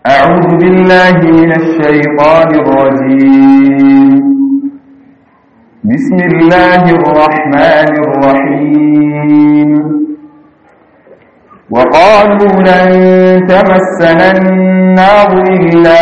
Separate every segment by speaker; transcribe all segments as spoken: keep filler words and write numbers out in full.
Speaker 1: أعوذ بالله من الشيطان الرجيم. بسم الله الرحمن الرحيم. وقالوا لن تمسنا النار إلا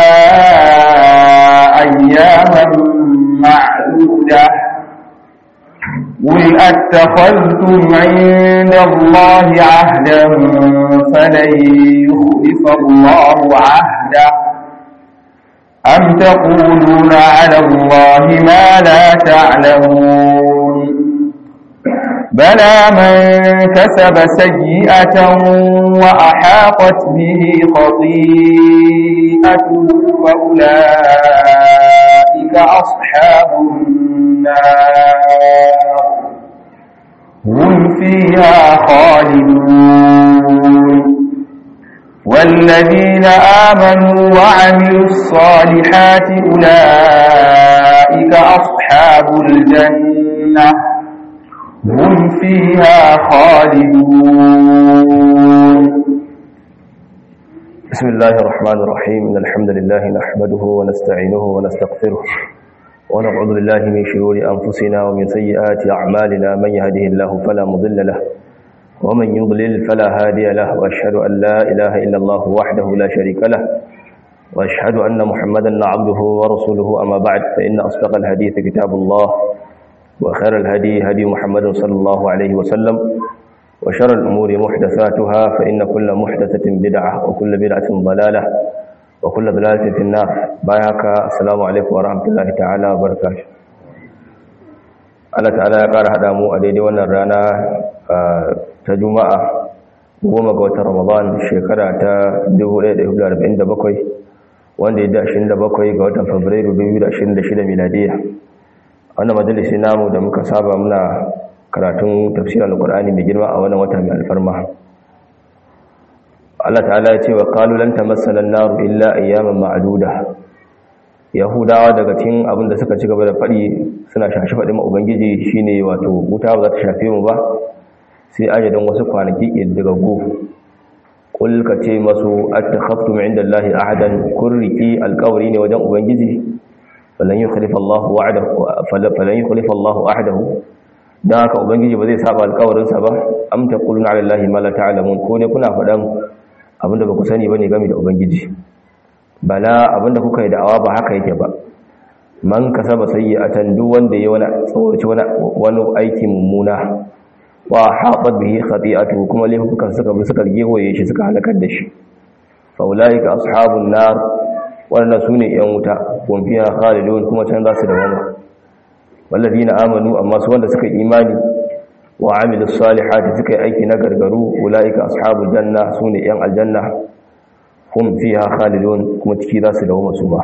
Speaker 1: أياما معدودة قل أتخذتم عند الله عهدا فلن يخلف الله عهده أم تقولون على الله ما لا تعلمون بلى من كسب سيئة وأحاطت به خطيئته فأولئك أصحاب النار هم فيها خالدون والذين آمنوا وعملوا الصالحات أولئك أصحاب الجنة هم فيها خالدون.
Speaker 2: بسم الله الرحمن الرحيم. إن الحمد لله نحمده ونستعينه ونستغفره ونعوذ بالله من شرور أنفسنا ومن سيئات أعمالنا من يهده الله فلا مضل له ومن يضلل فلا هادي له وأشهد أن لا إله إلا الله وحده لا شريك له وأشهد أن محمدا عبده ورسوله. أما بعد فإن أصدق الحديث كتاب الله وخير الهدي هدي محمد صلى الله عليه وسلم وشر الأمور محدثاتها فإن كل محدثة بدعة وكل بدعة ضلالة وكل ضلالة في النار. بايعك السلام عليكم ورحمة الله تعالى وبركاته. Allah ta'ala ya ƙara haɗa mu a daidai wannan rana ta Juma'a goma ga watan Ramadan shekara ta dubu ɗaya da ɗari hudu da arba'in da bakwai wanda ya da ashirin da bakwai ga watan Fabrairu dubu biyu da ashirin da shida miladiya. Wannan majalisi namu da muka saba muna karatun tafsirin Al-Qur'ani mai girma a wannan wata mai alfarma. Allah ta'ala ya ce wa qalu lan tamassana an-nar illa ayyaman ma'duda. Yahudawa daga cikin abin da suka ci gaba da faɗi suna shashi faɗin ubangiji shine wato wuta ba za ta shafe mu ba sai ajadan wasu kwanaki daga go. Qul ka ce masu attakhaftum indallahi ahadan kurriki alqawri ne wajen ubangiji falan yukhlifa Allahu wa'dahu falan yukhlifa Allahu ahdahu dan haka ubangiji ba zai saba alƙawarin sa ba. Am taquluna 'ala Allahi ma la ta'lamun, ko ne kuna faɗan abinda ba ku sani bane game da ubangiji. Bala abinda kuka yi da'awa ba haka yake ba. Man kasaba sayyi'atan duk wanda yayi wani tsawarci wani wani aiki mummuna wa haɓat bihi khati'atu kuma laifukan suka bi suka gewaye shi suka halakar da shi fa ulaika ashabun nar wannan sune yan wuta kun fiha khalidun kuma can za su dawama. Walladina amanu amma su wanda suka imani wa amilus salihati suka yi aiki na gargaru ulaika ashabul janna sune yan aljanna hum fiha khalidun kuma ciki za su dawama su ba.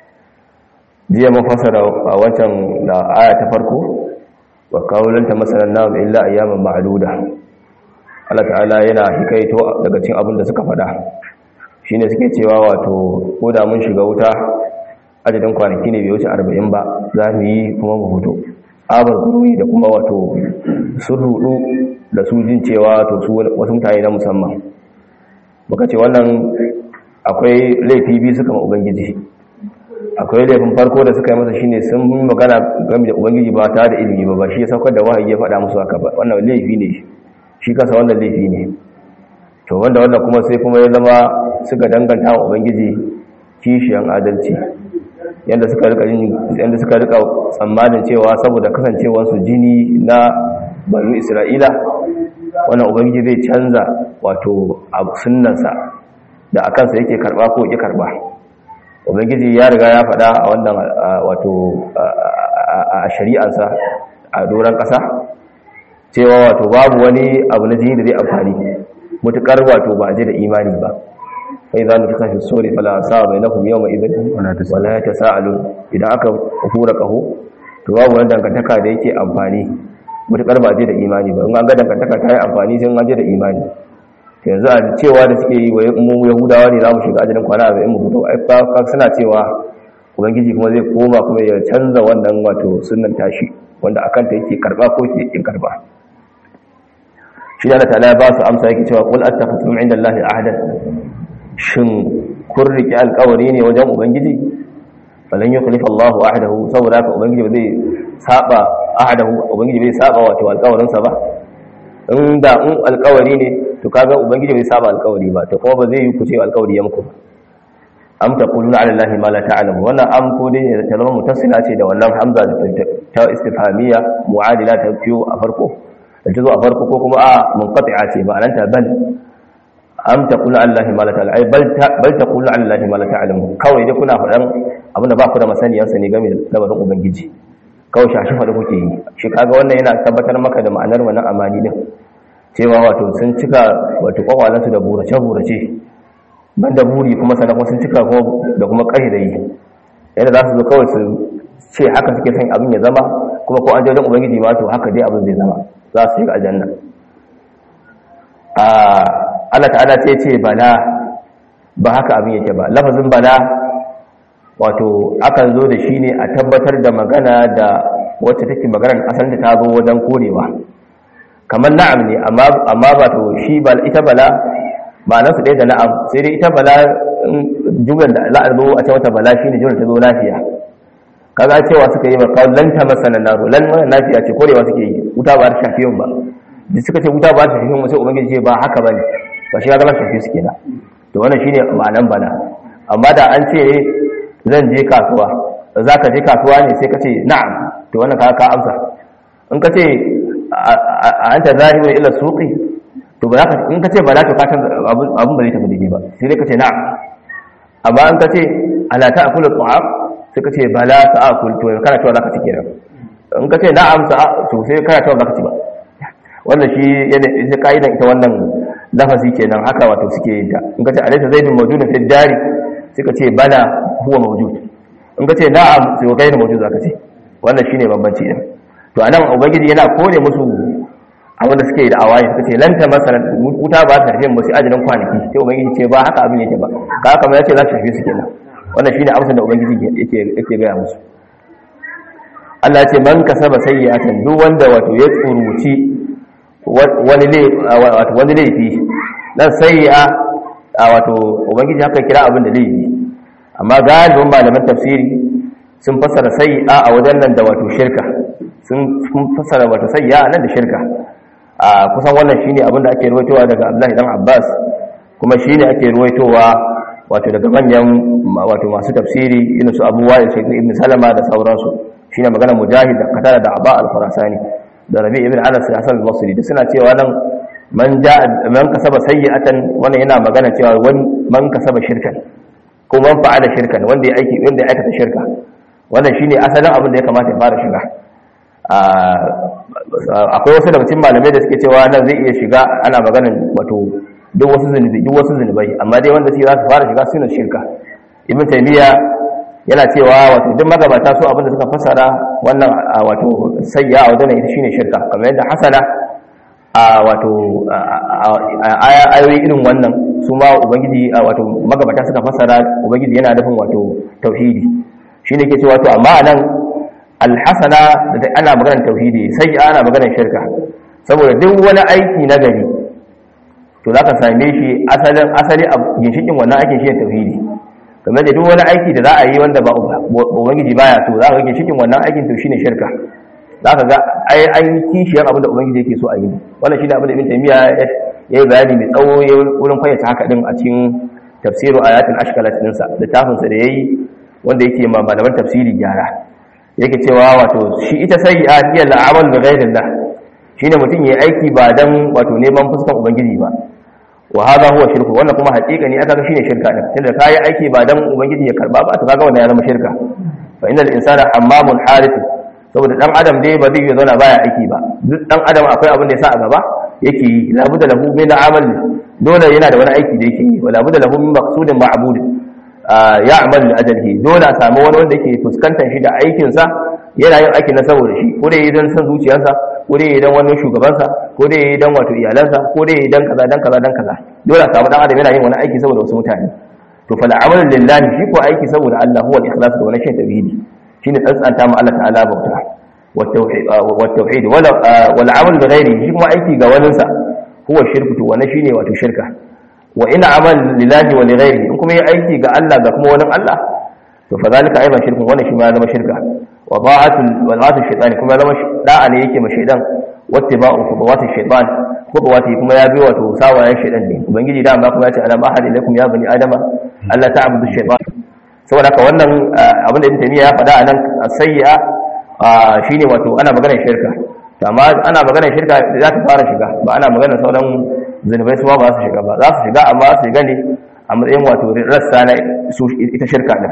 Speaker 2: Jiya mun fasara a wancan da aya ta farko wa qawlan tamassana nar illa ayyaman ma'duda. Allah ta'ala yana hikaito daga cikin abin da suka faɗa shine suke cewa wato ko da mun shiga wuta adadin kwanaki ne bai wuce arba'in ba za mu yi kuma mu fito. Abar gurui da kuma wato sun rudu da su jin cewa to su wasu mutane na musamman. Muka ce wannan akwai laifi biyu suka ma ubangiji. Akwai laifin farko da suka yi masa shine sun magana game da ubangiji ba tare da ilimi ba ba shi ya saukar da wahayi ya faɗa musu haka ba. Wannan laifi ne shi kansa, wannan laifi ne. To wanda wanda kuma sai kuma ya zama suka danganta wa ubangiji kishiyan adalci, yanda suka rika yanda suka rika tsammanin cewa saboda kasancewar su jini na Banu Isra'ila wannan ubangiji zai canza wato sunnansa da akan sa yake karba ko yake karba. Ubangiji ya riga ya faɗa a wannan wato a shari'arsa a doran ƙasa cewa wato babu wani abu na jini da zai amfani mutukar wato ba je da imani ba. Fa idza nutika fi suri fala asaba bainakum yawma idhin wala yatasaalun. Idan aka hura kaho to babu wani dangantaka da yake amfani mutukar ba je da imani ba. In an ga dangantaka ta yi amfani sai an je da imani. Yanzu a cewa da suke yi wa mu Yahudawa ne za mu shiga ajalin kwana arba'in mu fito, ai fa suna cewa ubangiji kuma zai koma kuma ya canza wannan wato sunnan tashi wanda akan ta yake karba ko yake kin karba. shi Allah ta'ala ba su amsa yake cewa qul attakhadtum indallahi ahadan, shin kun riki alƙawari ne wajen ubangiji falan yukhlifa Allahu ahdahu saboda haka ubangiji ba zai saba ahdahu ubangiji bai saba wato alƙawarin sa ba in da in alƙawari ne to kaga ubangiji bai saba alƙawari ba to kuma ba zai yi ku ce alƙawari ya muku am taquluna ala allahi ma la ta'lamu wannan am ko dai ta zama mutasila ce da wannan hamza ta istifhamiyya mu'adila ta fiyo a farko da ta zo a farko ko kuma a munqati'a ce ba ananta bal am taquluna ala allahi ma la ta'lamu ai bal bal taquluna ala allahi ma la ta'lamu kawai dai kuna faɗan abinda ba ku da masaniyansa ne game da labarin ubangiji kawai shashi faɗi kuke yi shi kaga wannan yana tabbatar maka da ma'anar wannan amani din cewa wato sun cika wato kwakwalansu da burace-burace banda buri kuma sana kuma sun cika da kuma ƙahidayi yadda za su zo kawai su ce haka suke son abin ya zama kuma ko an je wajen ubangiji ma to haka dai abin zai zama za su shiga aljanna Allah ta'ala ce ce bala ba haka abin yake ba lafazin bala wato akan zo da shi ne a tabbatar da magana da wacce take maganar asalin ta zo wajen korewa kamar na'am ne amma ba to shi ba ita bala ma'anar su ɗaya da na'am sai dai ita bala jumlar da za a zo a ce wata bala shi ne jumlar ta zo lafiya kaga cewa suka yi maka lan ta masana naro lan wannan lafiya ce korewa suke yi wuta ba ta shafi ba da suka ce wuta ba ta shafi mu sai ubangiji ce ba haka bane ba shi ya zama shafi su kenan to wannan shine ma'anar bala amma da an ce zan je kasuwa za ka je kasuwa ne sai ka ce na'am to wannan ka amsa in ka ce a anta zahibun ila suqi to ba za ka in ka ce ba za ka san abun ba zai tafi daidai ba sai dai ka ce na'am amma in ka ce ala ta'kulu ta'am sai ka ce bala ta'kul to kana cewa za ka ci kenan in ka ce na'am sa'a to sai kana cewa za ka ci ba wannan shi yana ita kaidan ita wannan lafazi kenan haka wato suke yin ta in ka ce alaysa zaidun mawjudun fil dari sai ka ce bala huwa mawjud in ka ce na'am sai kai da mawjud zaka ce wannan shine bambanci din to anan ubangiji yana kore musu abin da suke da awaye suka ce lan ta masalan wuta ba ta tafi musu ajalin kwanaki sai ubangiji ce ba haka abin yake ba ka haka mai yace za ta tafi su kenan wannan shine amsar da ubangiji yake yake ga musu Allah ya ce man kasaba sayyi'atan duk wanda wato ya tsuruci wani ne wato wani laifi dan sayyi'a wato ubangiji haka kira abin da laifi amma galibin malaman tafsiri sun fassara sayyi'a a wajen nan da wato shirka sun fassara wato sayyi'a nan da shirka a kusan wannan shine abin da ake ruwaitowa daga Abdullahi dan Abbas kuma shine ake ruwaitowa wato daga manyan wato masu tafsiri irin su Abu Wa'il Shaykh Ibn Salama da sauransu shine magana Mujahid da Qatada da Aba al-Khurasani da Rabi ibn Anas da Hasan al-Basri da suna cewa nan man ja'a man kasaba sayyi'atan wannan yana magana cewa man kasaba shirkan ko man fa'ala shirkan wanda ya aiki wanda ya aikata shirka wannan shine asalin abin da ya kamata ya fara shiga akwai wasu daga cikin malamai da suke cewa nan zai iya shiga ana maganar wato duk wasu zunubi duk wasu zunubai amma dai wanda shi za su fara shiga sune shirka ibn taymiya yana cewa wato duk magabata su abin da suka fasara wannan wato sayya a wajen ita shine shirka kamar yadda hasana a wato ayoyi irin wannan su ma ubangiji wato magabata suka fasara ubangiji yana nufin wato tauhidi shine ke cewa to amma nan alhasana da ana maganar tauhidi sai ana maganar shirka saboda duk wani aiki na gari to zaka same shi asalin asali a ginshikin wannan aikin shi tauhidi kamar da duk wani aiki da za a yi wanda ba ubangiji baya so za ka ga ginshikin wannan aikin to shine shirka zaka ga ai an kishiyar abin da ubangiji yake so a yi wannan shine abin da Ibn Taymiyyah ya yi bayani mai tsawo wurin fayyace haka din a cikin tafsiru ayatul ashkalat dinsa littafin sa da yayi wanda yake ma malaman tafsiri gyara yake cewa wato shi ita sayyi'a hiya al'amal bi ghayrillah shine mutum yayi aiki ba dan wato neman fuskan ubangiji ba wa hadha huwa shirku wannan kuma hakika ne aka ga shine shirka din tunda kai aiki ba dan ubangiji ya karba ba to kaga wannan ya zama shirka fa innal insana hammamun harith saboda dan adam dai ba zai yi zauna baya aiki ba duk dan adam akwai abin da ya sa a gaba yake yi la budda lahu min amal dole yana da wani aiki da yake yi wala budda lahu min maqsudin ma'bud ya amal li ajalihi dole a samu wani wanda yake fuskantar shi da aikin sa yana yin aiki na saboda shi ko dai idan san zuciyarsa ko dai idan wani shugabansa ko dai idan wato iyalansa ko dai idan kaza dan kaza dan kaza dole a samu dan adam yana yin wani aiki saboda wasu mutane to fal amalu lillahi shi ko aiki saboda Allah huwa al-ikhlas da wani shi tauhidi shine tsantsanta ma Allah ta'ala bauta wa tauhid wa tauhid wala wal amal bi ghairi shi kuma aiki ga wani sa huwa shirku to wannan shine wato shirka wa in amal lillahi wa li ghairihi in kuma yi aiki ga Allah ga kuma wani Allah to fa zalika aidan shirkun wannan shi ma zama shirka wa ta'atul wa ta'atul shaytan kuma zama da'a ne yake ma shaytan wattiba'u khutuwatil shaytan khutuwati kuma ya bi wato sawayen shaytan ne ubangiji da amma kuma ya ce alam ahad ilaikum ya bani adama alla ta'budu shaytan saboda haka wannan abin da Ibn Taymiyyah ya faɗa anan as-sayyi'a shine wato ana maganar shirka amma ana maganar shirka za ta fara shiga ba ana maganar sauran zunubai su ba su shiga ba za su shiga amma su shiga ne a matsayin wato rassa na ita shirka din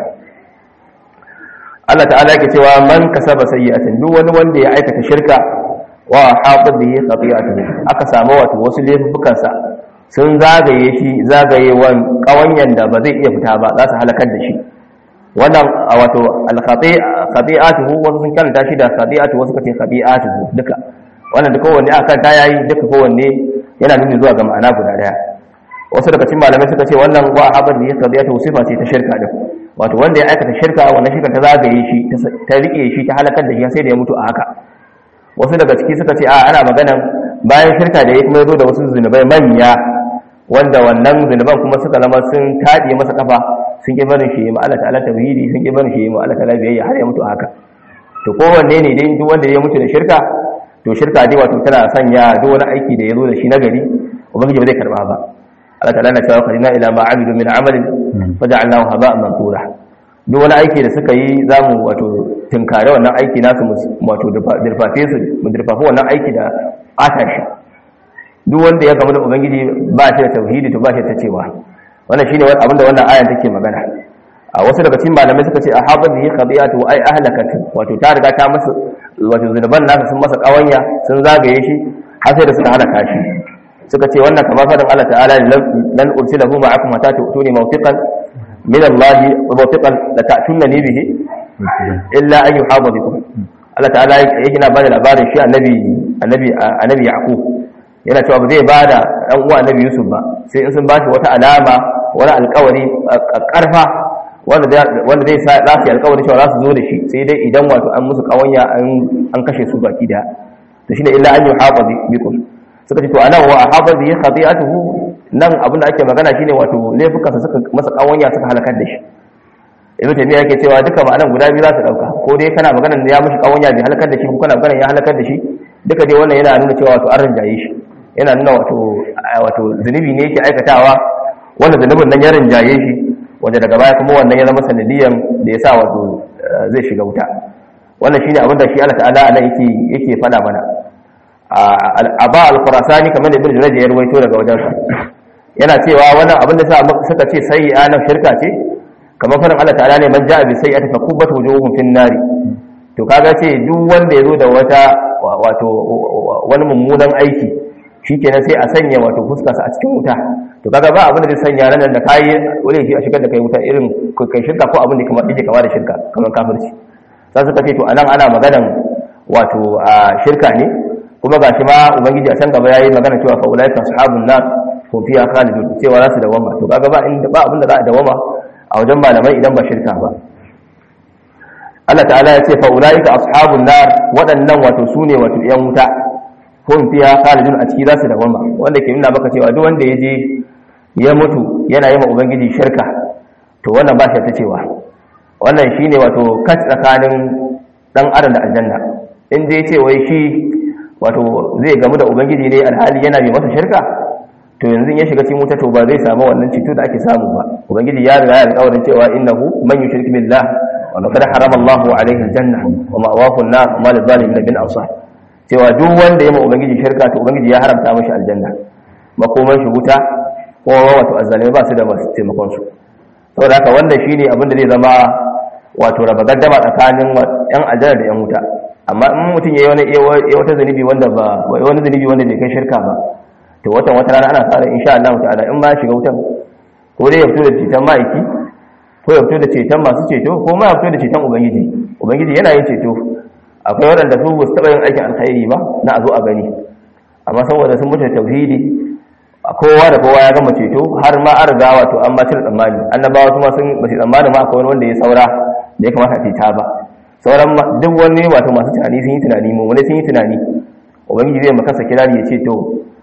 Speaker 2: Allah ta'ala yake cewa man kasaba sayyi'atan duk wani wanda ya aikata shirka wa haɗa bihi khati'atuhu aka samu wato wasu laifukan sa sun zagaye shi zagayewan kawanyan da ba zai iya fita ba za su halakar da shi wannan wato al-khati'atuhu wasu sun kanta shi da khati'atu wasu kace khati'atuhu duka wannan duka wanne aka ta yayi duka kowanne yana nuni zuwa ga ma'ana guda daya wasu daga cikin malamai suka ce wannan wa habar bihi khati'atuhu sifa ce ta shirka din wato wanda ya aikata shirka wannan shirka ta zagaye shi ta rike shi ta halakar da shi sai da ya mutu a haka wasu daga ciki suka ce a ana magana bayan shirka da ya kuma zo da wasu zunubai manya wanda wannan zunuban kuma suka zama sun taɗe masa kafa sun ƙi barin shi ma Allah ta'ala tauhidi sun ƙi barin shi ma Allah ta'ala biyayya har ya mutu haka to kowanne ne dai duk wanda ya mutu da shirka to shirka dai wato tana sanya duk wani aiki da ya zo da shi nagari ubangiji ba zai karba ba Allah ta'ala na cewa qadina ila ma amilu min amalin faja'alnahu haba'an mansura duk wani aiki da suka yi zamu wato tinkare wannan aiki nasu wato dirfafe su mu dirfafe wannan aiki da ata shi duk wanda ya gamu da ubangiji ba shi da tauhidi to ba shi ta cewa wannan shine abinda wannan ayan take magana a wasu daga cikin malamai suka ce ahabba bihi khadiyatu ay ahlakatu wato ta riga ta masa wato zunuban nasa sun masa kawanya sun zagaye shi har sai da suka halaka shi suka ce wannan kamar fadan Allah ta'ala lan ursilahu ma'akum hatta tu'tuni mawtiqan min Allah wa mawtiqan la ta'tunani bihi illa an yuhaba bikum Allah ta'ala yake na bada labarin shi annabi annabi annabi Yaqub yana cewa ba zai bada dan uwa annabi Yusuf ba sai in sun bashi wata alama wani alƙawari karfa wanda wanda zai sa za su alƙawari cewa za su zo da shi sai dai idan wato an musu kawanya an an kashe su baki da to shine illa an yuhaba bikum suka ce to anan wa ahaba bi khati'atuhu nan abin da ake magana shine wato laifukansa suka masa kawanya suka halakar da shi Ibn Taymiyyah yake cewa duka ma'anan guda biyu za su dauka ko dai kana maganar ya mishi kawanya bi halakar da shi ko kana maganar ya halakar da shi duka dai wannan yana nuna cewa wato an rinjaye shi yana nuna wato wato zunubi ne yake aikatawa wanda zunubin nan ya rinjaye shi wanda daga baya kuma wannan ya zama sanadiyan da ya sa wato zai shiga wuta wannan shine abin da shi Allah ta'ala anan yake yake fada mana Aba al-Khurasani kamar da Ibn Jurayj ya ruwaito daga wajen sa yana cewa wannan abin da suka ce sai ana shirka ce kamar farin Allah ta'ala ne man ja'a bi sayyi'ati fa kubbat wujuhum fin nari to kaga ce duk wanda yazo da wata wato wani mummunan aiki shikenan sai a sanya wato fuskarsa a cikin wuta to kaga ba abin da zai sanya nan da kai wani shi a shigar da kai wuta irin kai shirka ko abin da kamar yake kama da shirka kamar kafirci sai suka ce to anan ana maganan wato shirka ne kuma gashi ma ubangiji a can gaba yayi magana cewa fa ulaika ashabun nar hum fiha khalidun cewa za su dawama to kaga ba inda ba abin da za a dawama a wajen malamai idan ba shirka ba Allah ta'ala ya ce fa ulaika ashabun nar wadannan wato sune wato yan wuta hum fiha khalidun a ciki za su dawama wanda ke nuna maka cewa duk wanda ya je ya mutu yana yi ma ubangiji shirka to wannan ba shi ta cewa wannan shine wato kat tsakanin dan adam da aljanna in dai ce wai shi wato zai gamu da ubangiji ne alhali yana mai masa shirka to yanzu ya shiga cikin wuta to ba zai samu wannan cito da ake samu ba ubangiji ya riga ya alƙawarin cewa innahu man yushrik billah wa laqad harama Allahu alaihi aljanna wa ma'wahu an-nar wa ma lizalimin min ansar cewa duk wanda ya ma ubangiji shirka to ubangiji ya haramta mashi aljanna makoman shi wuta ko wato azzalimai ba su da masu taimakon su saboda haka wanda shine abin da zai zama wato raba gaddama tsakanin yan aljanna da yan wuta amma in mutum yayi wani yayi wata zanubi wanda ba wani zanubi wanda bai kai shirka ba to watan wata rana ana fara insha Allah ta'ala in ma shiga wutan ko dai ya fito da ceton ma'aiki ko ya fito da ceton masu ceto ko ma ya fito da ceton ubangiji ubangiji yana yin ceto akwai waɗanda su ba su taɓa yin aikin alkhairi ba na a zo a gani amma saboda sun mutu tauhidi kowa da kowa ya gama ceto har ma an riga wato an ba shi tsammani annabawa su ma sun ba shi tsammani ma akwai wani wanda ya saura da ya kamata a ceta ba sauran duk wani wato masu tunani sun yi tunani mu wani sun yi tunani ubangiji zai maka kirari ya ce to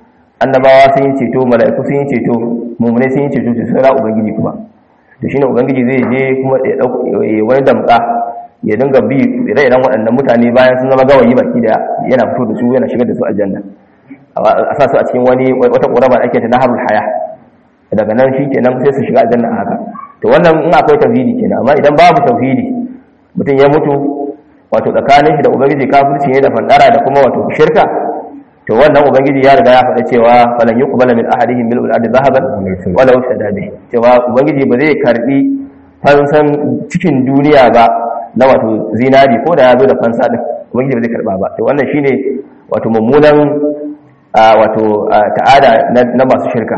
Speaker 2: annabawa sun yi ceto mala'iku sun yi ceto mu'minai sun yi ceto sai ra ubangiji kuma to shine ubangiji zai je kuma ya dauko wani damka ya dinga bi ire-iren waɗannan mutane bayan sun zama gawayi baki da yana fito da su yana shigar da su aljanna a sa su a cikin wani wata ƙorama da ake ta naharul haya daga nan shi kenan sai su shiga aljanna a haka to wannan in akwai tauhidi kenan amma idan babu tauhidi mutum ya mutu wato tsakanin shi da ubangiji kafirci ne da fandara da kuma wato shirka to wannan ubangiji ya riga ya faɗa cewa falan yuqbala min ahadihim mil'ul ardi dhahaban wala waftada bih cewa ubangiji ba zai karbi fansan cikin duniya ba na wato zinari ko da ya zo da fansa din ubangiji ba zai karba ba to wannan shine wato mummunan wato ta'ada na masu shirka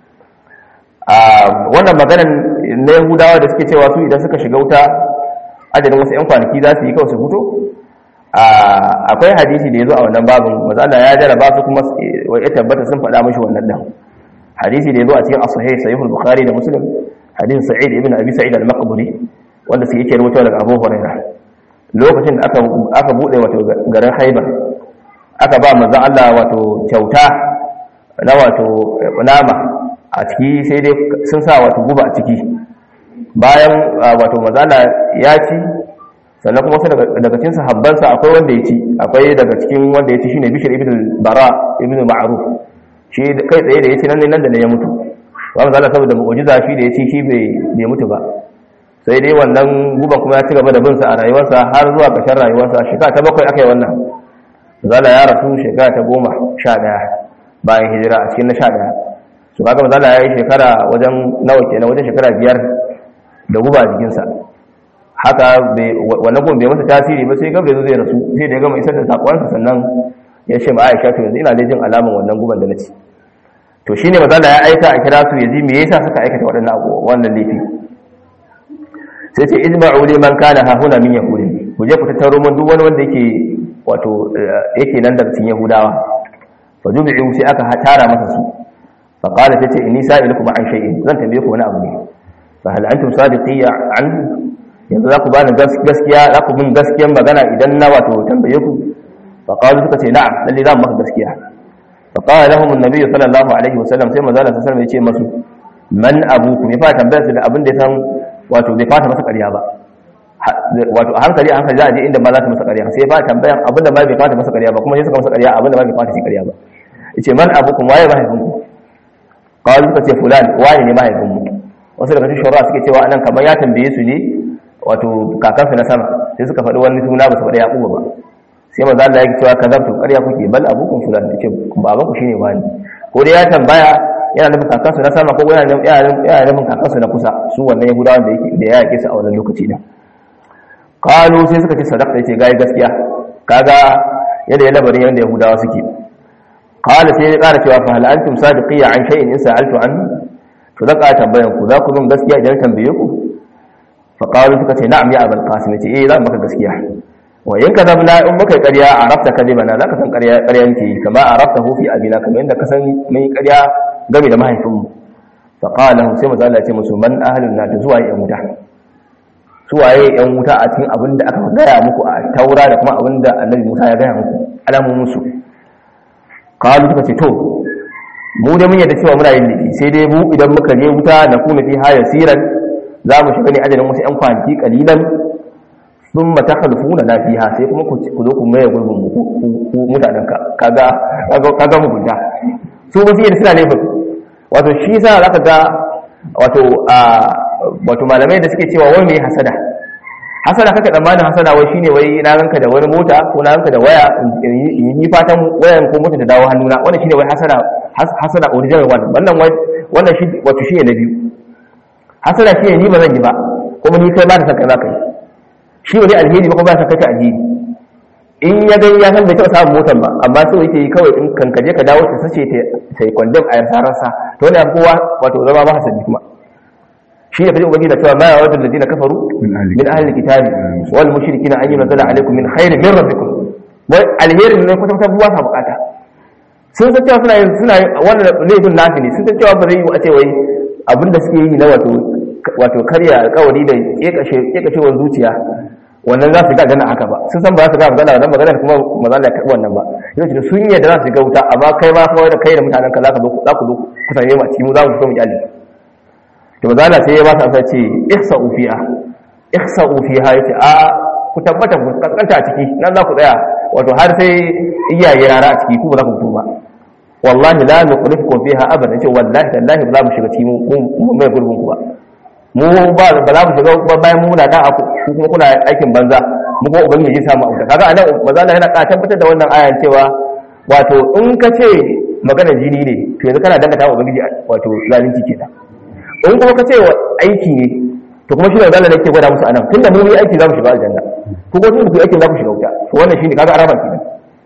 Speaker 2: wannan maganan na yahudawa da suke cewa su idan suka shiga wuta adadin wasu 'yan kwanaki za su yi kawai su fito akwai hadisi da ya zo a wannan babin matsala ya jaraba su kuma ya tabbata sun faɗa mashi wannan ɗan hadisi da ya zo a cikin asahai sahihul bukhari da muslim hadisin sa'id ibn abi sa'id al-maqburi wanda su yake rubuta daga abu hurairah lokacin da aka aka bude wato garin haibar aka ba manzon Allah wato kyauta na wato nama a ciki sai dai sun sa wato guba a ciki bayan wato manzon Allah ya ci sannan kuma sai daga cikin sahabbansa akwai wanda ya ci akwai daga cikin wanda ya ci shine Bishr ibn al-Bara ibn Ma'ruf shi kai tsaye da ya ci nan ne nan da ne ya mutu wannan Allah saboda mu'jiza shi da ya ci shi bai bai mutu ba sai dai wannan guban kuma ya ci gaba da bin sa a rayuwarsa har zuwa ƙarshen rayuwarsa shekara ta bakwai aka yi wannan zala ya rasu shekara ta goma sha ɗaya bayan hijira a cikin na sha ɗaya su kaga zala ya yi shekara wajen nawa kenan wajen shekara biyar da guba a jikinsa haka wannan guban bai masa tasiri ba sai gaba zai rasu sai da ya gama isar da sakonsa sannan ya ce ma Aisha to yanzu ina da jin alaman wannan guban da na ci to shine mazala ya aika a kira su yaji me yasa suka aikata waɗannan abubuwa wannan laifi sai ce ijma'u liman kana ha huna min yahudi ku je ku tattaro mun duk wani wanda yake wato yake nan daga cikin yahudawa fa jubi'u sai aka tara masa su fa qala tace inni sa'ilukum an shay'in zan tambaye ku wani abu ne fa hal antum sadiqiyya an yanzu za ku bani gaskiya za ku bin gaskiyan magana idan na wato tambaye ku fa qalu suka ce na'am lalle za mu maka gaskiya fa qala lahum an-nabiy sallallahu alaihi wasallam sai manzo Allah sallallahu alaihi wasallam ya ce masu man abukum ya fa tambayar su da abin da ya san wato bai fata masa ƙarya ba wato a hankali a hankali za a je inda ba za ta masa ƙarya sai ba tambayan abinda ba bai fata masa ƙarya ba kuma sai suka masa ƙarya abinda ba bai fata shi ƙarya ba yace man abukum waye mahaifinku qalu suka ce fulan waye ne mahaifinmu wasu daga cikin shawara suke cewa anan kamar ya tambaye su ne wato kakansu na sama sai suka faɗi wani suna ba su faɗi yaquba ba sai manzo Allah yake cewa kazabtu ƙarya kuke bal abukum fulan yace babanku shine wani ko dai ya tambaya yana nufin kakansu na sama ko yana nufin kakansu na kusa su wannan yahudawan da yake da ya yake su a wannan lokaci din qalu sai suka ce sadaqta yace gai gaskiya kaga yadda ya labarin yanda yahudawa suke qala sai ya ƙara cewa fa hal antum sadiqiyya an shay'in in sa'altu anhu to da ka tambayan ku za ku bin gaskiya idan tambaye ku fa qalu suka ce na'am ya abul qasim yace eh za mu maka gaskiya wa in kadabna in muka ƙarya arafta kadibana zaka san ƙarya ƙarya muke kama araftahu fi abina kamar yadda ka san mun ƙarya game da mahaifinmu fa qala sai manzo Allah ya ce musu man ahlun nar zuwa yan wuta suwaye yan wuta a cikin abin da aka gaya muku a taura da kuma abin da Annabi Musa ya gaya muku alamun su qalu suka ce to mu da mun yadda cewa muna yin laifi sai dai mu idan muka je wuta na kuna fi haya siran za mu shiga ne ajalin wasu yan kwanaki kalilan thumma takhlufuna la fiha sai kuma ku zo ku maye gurbin mu ku mutanen ka kaga kaga mu gunta su ba su yi suna laifin wato shi sa zaka ga wato a wato malamai da suke cewa wai mai hasada hasada kaka tsammanin hasada wai shine wai na ranka da wani mota ko na ranka da waya yi fatan wayan ko mota ta dawo hannuna wannan shine wai hasada hasada original one wannan wai wannan shi wato shine na biyu hasada shine ni ba zan yi ba kuma ni kai ba da saka za ka yi shi wani alheri ba kuma ba sa kai alheri in ya gani ya san bai taɓa samun motar ba amma so yake yi kawai in kankaje ka dawo ta sace ta yi kwandam a yarsararsa to wani kowa wato zama ba hasadi kuma shi ne kaji ubangiji da cewa ma ya wadda ladina kafaru min ahli kitabi wal mushrikina an yunzala alaikum min khairin min rabbikum wai alherin ne kwata kwata buwa ka bukata sun san cewa suna suna wannan laifin nafi ne sun san cewa ba zai yi a ce wai abinda suke yi na wato wato karya alƙawari da kekashe kekashewar zuciya wannan za su ga aljanna haka ba sun san ba za su ga magana wannan magana kuma maza Allah ya karbi wannan ba yace sun yadda za su ga wuta amma kai ma kawai da kai da mutanen ka zaka zo za ku zo ku sanye mu a cikin mu za mu fito mu kyale to maza Allah sai ya ba su amsa ce ihsa'u fiha ihsa'u fiha yace a ku tabbata ku kaskanta a ciki nan za ku tsaya wato har sai iyaye rara a ciki ku ba za ku fito ba wallahi la nukhlifukum fiha abada yace wallahi tallahi ba za mu shiga cikin mu mai gurbin ku ba mu ba ba za mu shiga ba bayan mu na da ku kuma kuna aikin banza mu ko ubangiji ya samu auta kaga anan maza Allah yana ka tabbatar da wannan ayan cewa wato in ka ce magana jini ne to yanzu kana dangata wa ubangiji wato zalunci kenan in kuma ka ce aiki ne to kuma shi ne zalla yake gwada musu anan tunda mu yi aiki za mu shiga aljanna ko ko tunda ku aiki za ku shiga wuta to wannan shine kaga araba kenan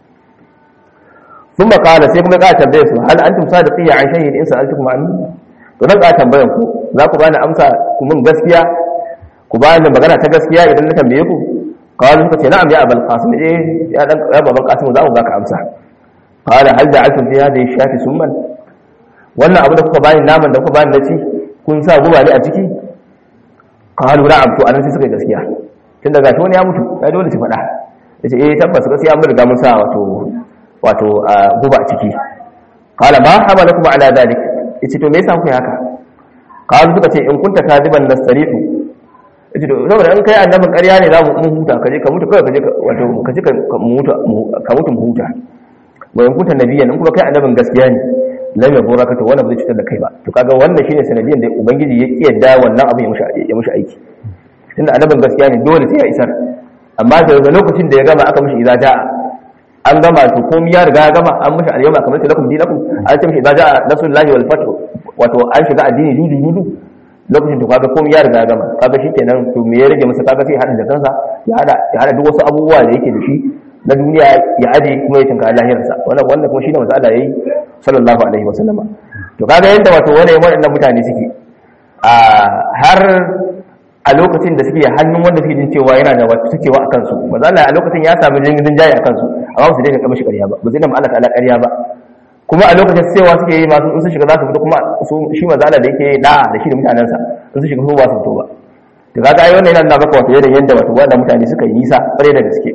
Speaker 2: ثم قال sai kuma ka tambaye su hal antum sadiqiyya an shay'in in sa'altukum an to dan ka tambayan ku za ku bani amsa ku mun gaskiya ku bani magana ta gaskiya idan na tambaye ku qalu suka ce na'am ya abul qasim eh ya dan ya baban qasim za mu baka amsa qala hal ja'altum fi hadhihi shati summan wannan abu da kuka bani naman da kuka bani naci kun sa guba ne a ciki qalu na'am to anan sai suka yi gaskiya tun daga shi wani ya mutu ai dole su faɗa yace eh tabbas gaskiya mun riga mun sa wato wato guba a ciki qala ma hamalakum ala dalik yace to me yasa kuke haka qalu suka ce in kunta kadiban nastarihu yace to saboda in kai annabin ƙarya ne za mu huta kaje ka mutu kai kaje wato kaje ka mutu ka mutu mu huta wa in kunta nabiyyan in kuma kai annabin gaskiya ne lam yaburaka to wannan ba zai cutar da kai ba to kaga wannan shine sanadiyan da ubangiji ya kiyarda wannan abin ya mushi ya mushi aiki tunda annabin gaskiya ne dole sai ya isar amma daga lokacin da ya gama aka mushi idza da'a an gama to komai ya riga ya gama an mushi al-yawma kamar lakum dinakum an ce mishi idza da'a nasrullahi wal fath wato an shiga addini dudu dudu lokacin da kaga komai ya riga ya gama kaga shikenan to me ya rage masa kaga sai hada da kansa ya hada ya hada duk wasu abubuwa da yake da shi na duniya ya aje kuma ya tinka lahirarsa wannan wannan kuma shine manzo Allah yayi sallallahu alaihi wasallam to kaga yanda wato wannan wadannan mutane suke a har a lokacin da suke hannun wanda suke jin cewa yana da wato suke wa akan su manzo Allah a lokacin ya samu jingin jayi akan su amma su dai ka mishi ƙarya ba ba zai da Allah ta'ala ƙarya ba kuma a lokacin cewa suke yi masu in su shiga za su fito kuma su shi manzo Allah da yake da da shi da mutanansa in su shiga su ba su fito ba to kaga ai wannan yana nuna maka wato yanda wato wadannan mutane suka yi nisa bare da gaske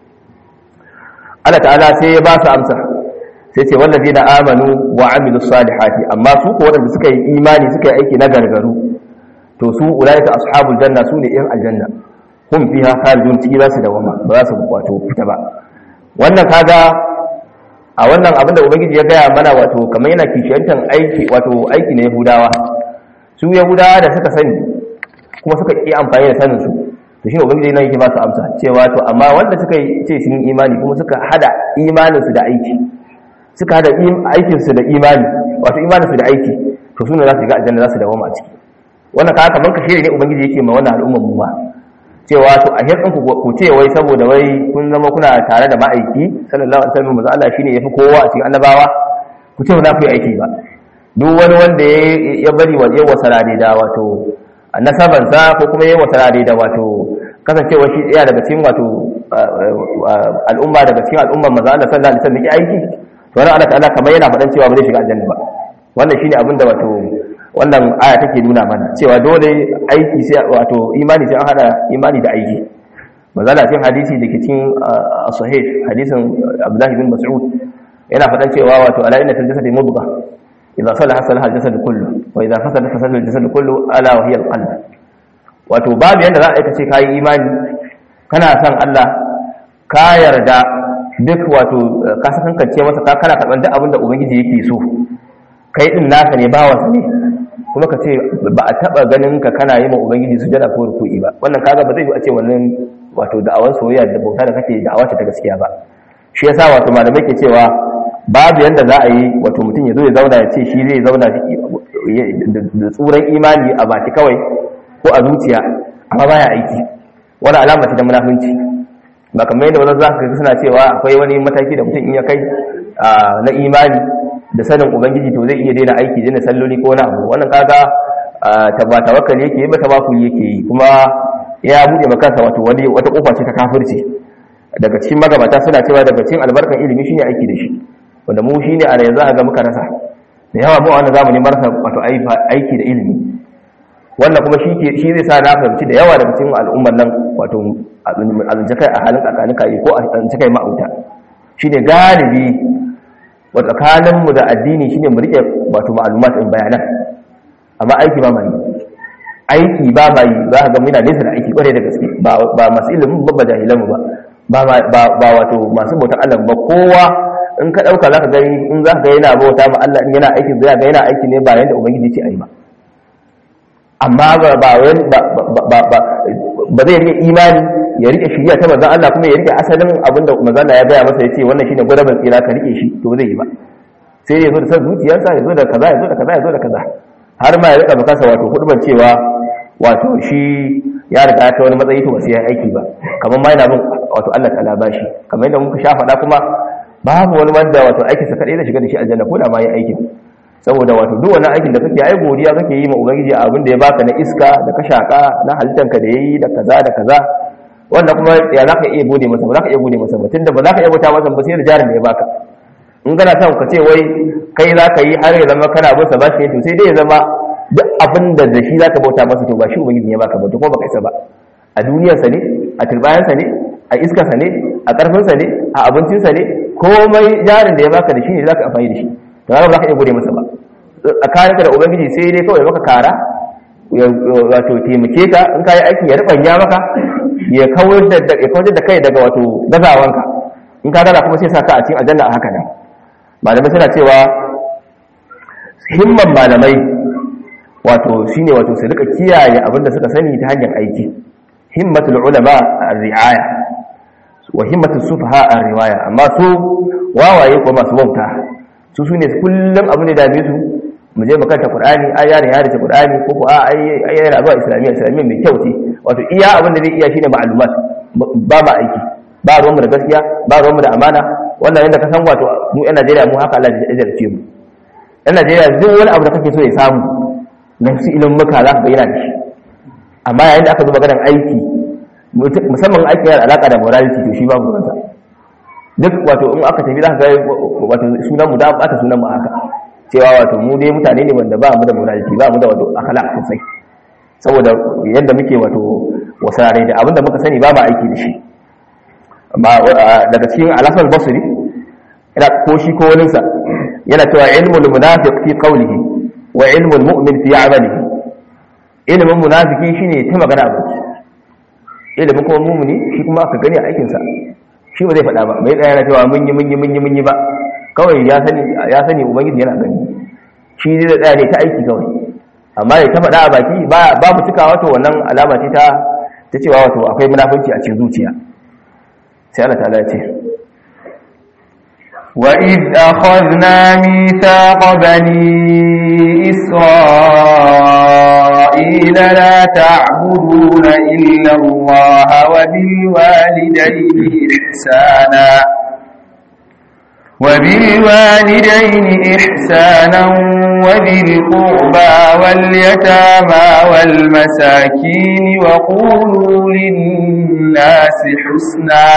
Speaker 2: Allah ta'ala sai ya ba su amsa sai ce wallazina amanu wa amilus salihati amma su ko wanda suka yi imani suka yi aiki na gargaru to su ulaika ashabul janna su ne yan aljanna hum fiha khalidun ciki za su dawama ba za su wato fita ba wannan kaga a wannan abin da ubangiji ya gaya mana wato kamar yana kishiyantan aiki wato aiki na yahudawa su yahudawa da suka sani kuma suka yi amfani da sanin su to shine ubangiji yana yake ba su amsa cewa to amma wanda suka yi ce sun imani kuma suka hada imanin su da aiki suka hada aikin su da imani wato imanin su da aiki to sune za su ga aljanna za su dawo a ciki wannan kaga kamar kashe ne ubangiji yake ma wannan al'umman mu ba cewa to a hirɗin ku ku ce wai saboda wai kun zama kuna tare da ma'aiki sallallahu alaihi wasallam manzo Allah shine yafi kowa a cikin annabawa ku ce na ku yi aiki ba duk wani wanda ya bari wa yawa sarade da wato nasabansa ko kuma yawa sarade da wato kasancewa shi ɗaya daga cikin wato al'umma daga cikin al'umman manzo Allah sallallahu alaihi wasallam yake aiki to wannan Allah ta'ala kamar yana faɗan cewa ba zai shiga aljanna ba wannan shine abinda wato wannan aya take nuna mana cewa dole aiki sai wato imani sai an hada imani da aiki manzala cikin hadisi da ke cikin sahih hadisin Abdullah ibn Mas'ud yana faɗan cewa wato ala inna fil jasadi mudghah idza salaha salaha al-jasad kullu wa idza fasada fasada al-jasad kullu ala wa hiya al-qalb wato babu yanda za a aika ce kai imani kana san Allah ka yarda duk wato ka sakankance masa ka kana karban duk abin da ubangiji yake so kai din naka ne bawansa ne kuma ka ce ba a taba ganin ka kana yi ma ubangiji sujada ko ruku'i ba wannan kaga ba zai yi a ce wannan wato da'awar soyayya da bauta da kake da'awa ta gaskiya ba shi yasa wato malamai ke cewa babu yanda za a yi wato mutum ya zo ya zauna ya ce shi zai zauna da tsuran imani a baki kawai ko a zuciya amma baya aiki wani alama ce da munafunci ba kamar yadda wannan zaka ga suna cewa akwai wani mataki da mutum in ya kai na imani da sanin ubangiji to zai iya daina aiki daina salloli ko na abu wannan kaga ba tawakkali yake yi ba tawakkuli yake yi kuma ya bude makansa wato wani wata kofa ce ta kafirci daga cikin magabata suna cewa daga cikin albarkan ilimi shine aiki da shi wanda mu shine a yanzu a ga muka rasa da yawa mu a wannan zamani marasa wato aiki da ilimi wannan kuma shi ke shi zai sa na fahimci da yawa daga cikin al'ummar nan wato azance kai a halin tsakanin kai ko azance kai ma'auta shine galibi wa tsakanin mu da addini shine mu rike wato ma'lumat din bayanan amma aiki ba mai aiki ba mai za ka ga muna nesa da aiki kware da gaske ba ba masu ilimin ba jahilan mu ba ba ba wato masu bautan Allah ba kowa in ka dauka zaka gani in zaka ga yana bauta ma Allah in yana aiki zai ga yana aiki ne ba yanda ubangiji ce ayi ba amma ba ba ba ba ba zai rike imani ya rike shiriya ta manzon Allah kuma ya rike asalin abinda manzon Allah ya gaya masa yace wannan shine gurbin tsira ka rike shi to zai yi ba sai ya zo da san zuciyarsa ya zo da kaza ya zo da kaza ya zo da kaza har ma ya rika makasa wato hudban cewa wato shi ya riga ta wani matsayi to ba sai ya aiki ba kamar ma yana bin wato Allah ta'ala bashi kamar yadda muka sha faɗa kuma babu wani wanda wato aikinsa kadai zai shiga da shi aljanna ko da ma ya aikin saboda wato duk wani aikin da kake ai godiya kake yi ma ubangiji a abin da ya baka na iska da ka shaka na halittanka da yayi da kaza da kaza wanda kuma ya zaka iya gode masa ba zaka iya gode masa ba tunda ba zaka iya bauta masa ba sai da jarin da ya baka in kana son ka ce wai kai zaka yi har ya zama kana bin sa bashi to sai dai ya zama duk abin da da shi zaka bauta masa to ba shi ubangiji ya baka ba to kuma baka isa ba a duniyar sa ne a turbayan sa ne a iskar sa ne a karfin sa ne a abincin sa ne komai jarin da ya baka da shi ne zaka amfani da shi to ba za ka iya gode masa ba tsakaninka da ubangiji sai dai kawai maka kara wato taimake ka in ka yi aikin ya ribanya maka ya kawar da kai daga wato gazawanka in ka gaza kuma sai sa ka a cikin aljanna a haka nan malamai suna cewa himman malamai wato shine wato su rika kiyaye abin da suka sani ta hanyar aiki himmatul ulama ar-ri'aya wa himmatus sufaha ar-riwaya amma su wawaye ko masu wauta su su ne kullum abin da dame su mu je makaranta Qur'ani ai yana ya dace Qur'ani ko ko a ai yana zuwa islamiyya islamiyya mai kyau ce wato iya abin da zai iya shine ma'lumat ba ma aiki ba ruwan mu da gaskiya ba ruwan mu da amana wannan yanda ka san wato mu ɗan Najeriya mu haka Allah ya jarce mu ɗan Najeriya duk wani abu da kake so ya samu na su ilimin muka za ka ga yana da shi amma yayin da aka zo maganar aiki musamman aiki yana da alaka da morality to shi babu ruwansa duk wato in aka tafi za ka ga wato sunan mu da aka sunan mu haka cewa wato mu dai mutane ne wanda ba mu da morality ba mu da wato akhlaq sosai saboda yadda muke wato wasare da abinda muka sani ba ba aiki da shi amma daga cikin al-Hasan al-Basri ina ko shi ko wani sa yana cewa ilmul munafiq fi qawlihi wa ilmul mu'min fi 'amalihi ilmin munafiki shine ta magana abu ilmin kuma mu'mini shi kuma aka gani a aikin sa shi ba zai faɗa ba bai tsaya yana cewa mun yi mun yi mun yi mun yi ba kawai ya sani ya sani ubangiji yana gani shi zai tsaya ne ta aiki kawai amma ya ta faɗa a baki ba babu cikawa to wannan alama ce ta ta cewa wato akwai munafunci a cikin zuciya sai Allah ta'ala ya ce
Speaker 1: وَإِذْ أَخَذْنَا مِيثَاقَ بَنِي إِسْرَائِيلَ لَا تَعْبُدُونَ إِلَّا اللَّهَ وَبِالْوَالِدَيْنِ إِحْسَانًا وَبِالْوَالِدَيْنِ إِحْسَانًا وَذِي الْقُرْبَى وَالْيَتَامَى وَالْمَسَاكِينِ وَقُولُوا لِلنَّاسِ حُسْنًا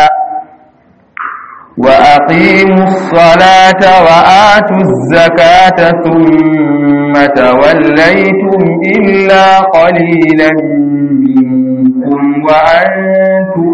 Speaker 1: وَأَقِيمُوا الصَّلَاةَ وَآتُوا الزَّكَاةَ ثُمَّ تَوَلَّيْتُمْ إِلَّا قَلِيلًا مِنكُمْ وَأَنتُم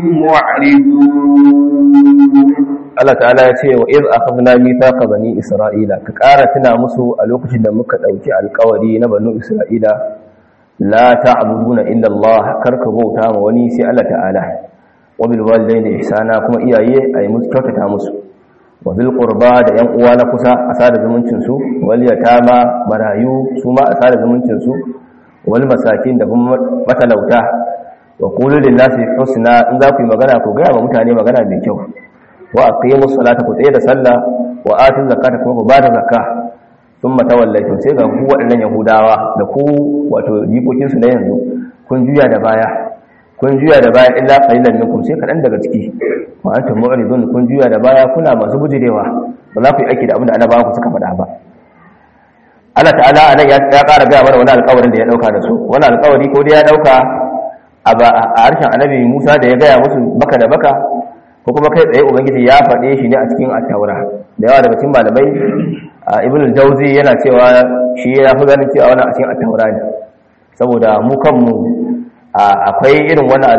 Speaker 1: مُّعْرِضُونَ
Speaker 2: Allah ta'ala ya ce wa iz akhadna mithaqa bani isra'ila ka ƙara tuna musu a lokacin da muka dauki alƙawari na banu isra'ila la ta'buduna illa Allah karka bauta ma wani sai Allah ta'ala wa bil walidayni ihsana kuma iyaye ayi musu kyautata musu wa bil qurba da yan uwa na kusa a sada zumuncin su wal yatama marayu su ma a sada zumuncin su wal masakin da kuma matalauta wa qulu lin nasi husna in za ku yi magana ku ga wa mutane magana mai kyau wa aqimus salata ku tsaye da sallah wa atuz zakata kuma ku bada zakka thumma tawallaytum sai ga ku waɗannan yahudawa da ku wato jikokin su na yanzu kun juya da baya kun juya da baya illa qalilan minkum sai kadan daga ciki wa antum mu'ridun kun juya da baya kuna masu bujirewa ba za ku yi aiki da abin da annabawa ku suka faɗa ba Allah ta'ala anan ya ƙara ga mana wani alƙawarin da ya dauka da su wani alƙawari ko dai ya dauka a harshen annabi Musa da ya gaya musu baka da baka ko kuma kai tsaye ubangiji ya faɗe shi ne a cikin at-taura da yawa daga cikin malamai ibn al-jawzi yana cewa shi ya fi ganin cewa wannan a cikin at-taura ne saboda mu kanmu akwai irin wannan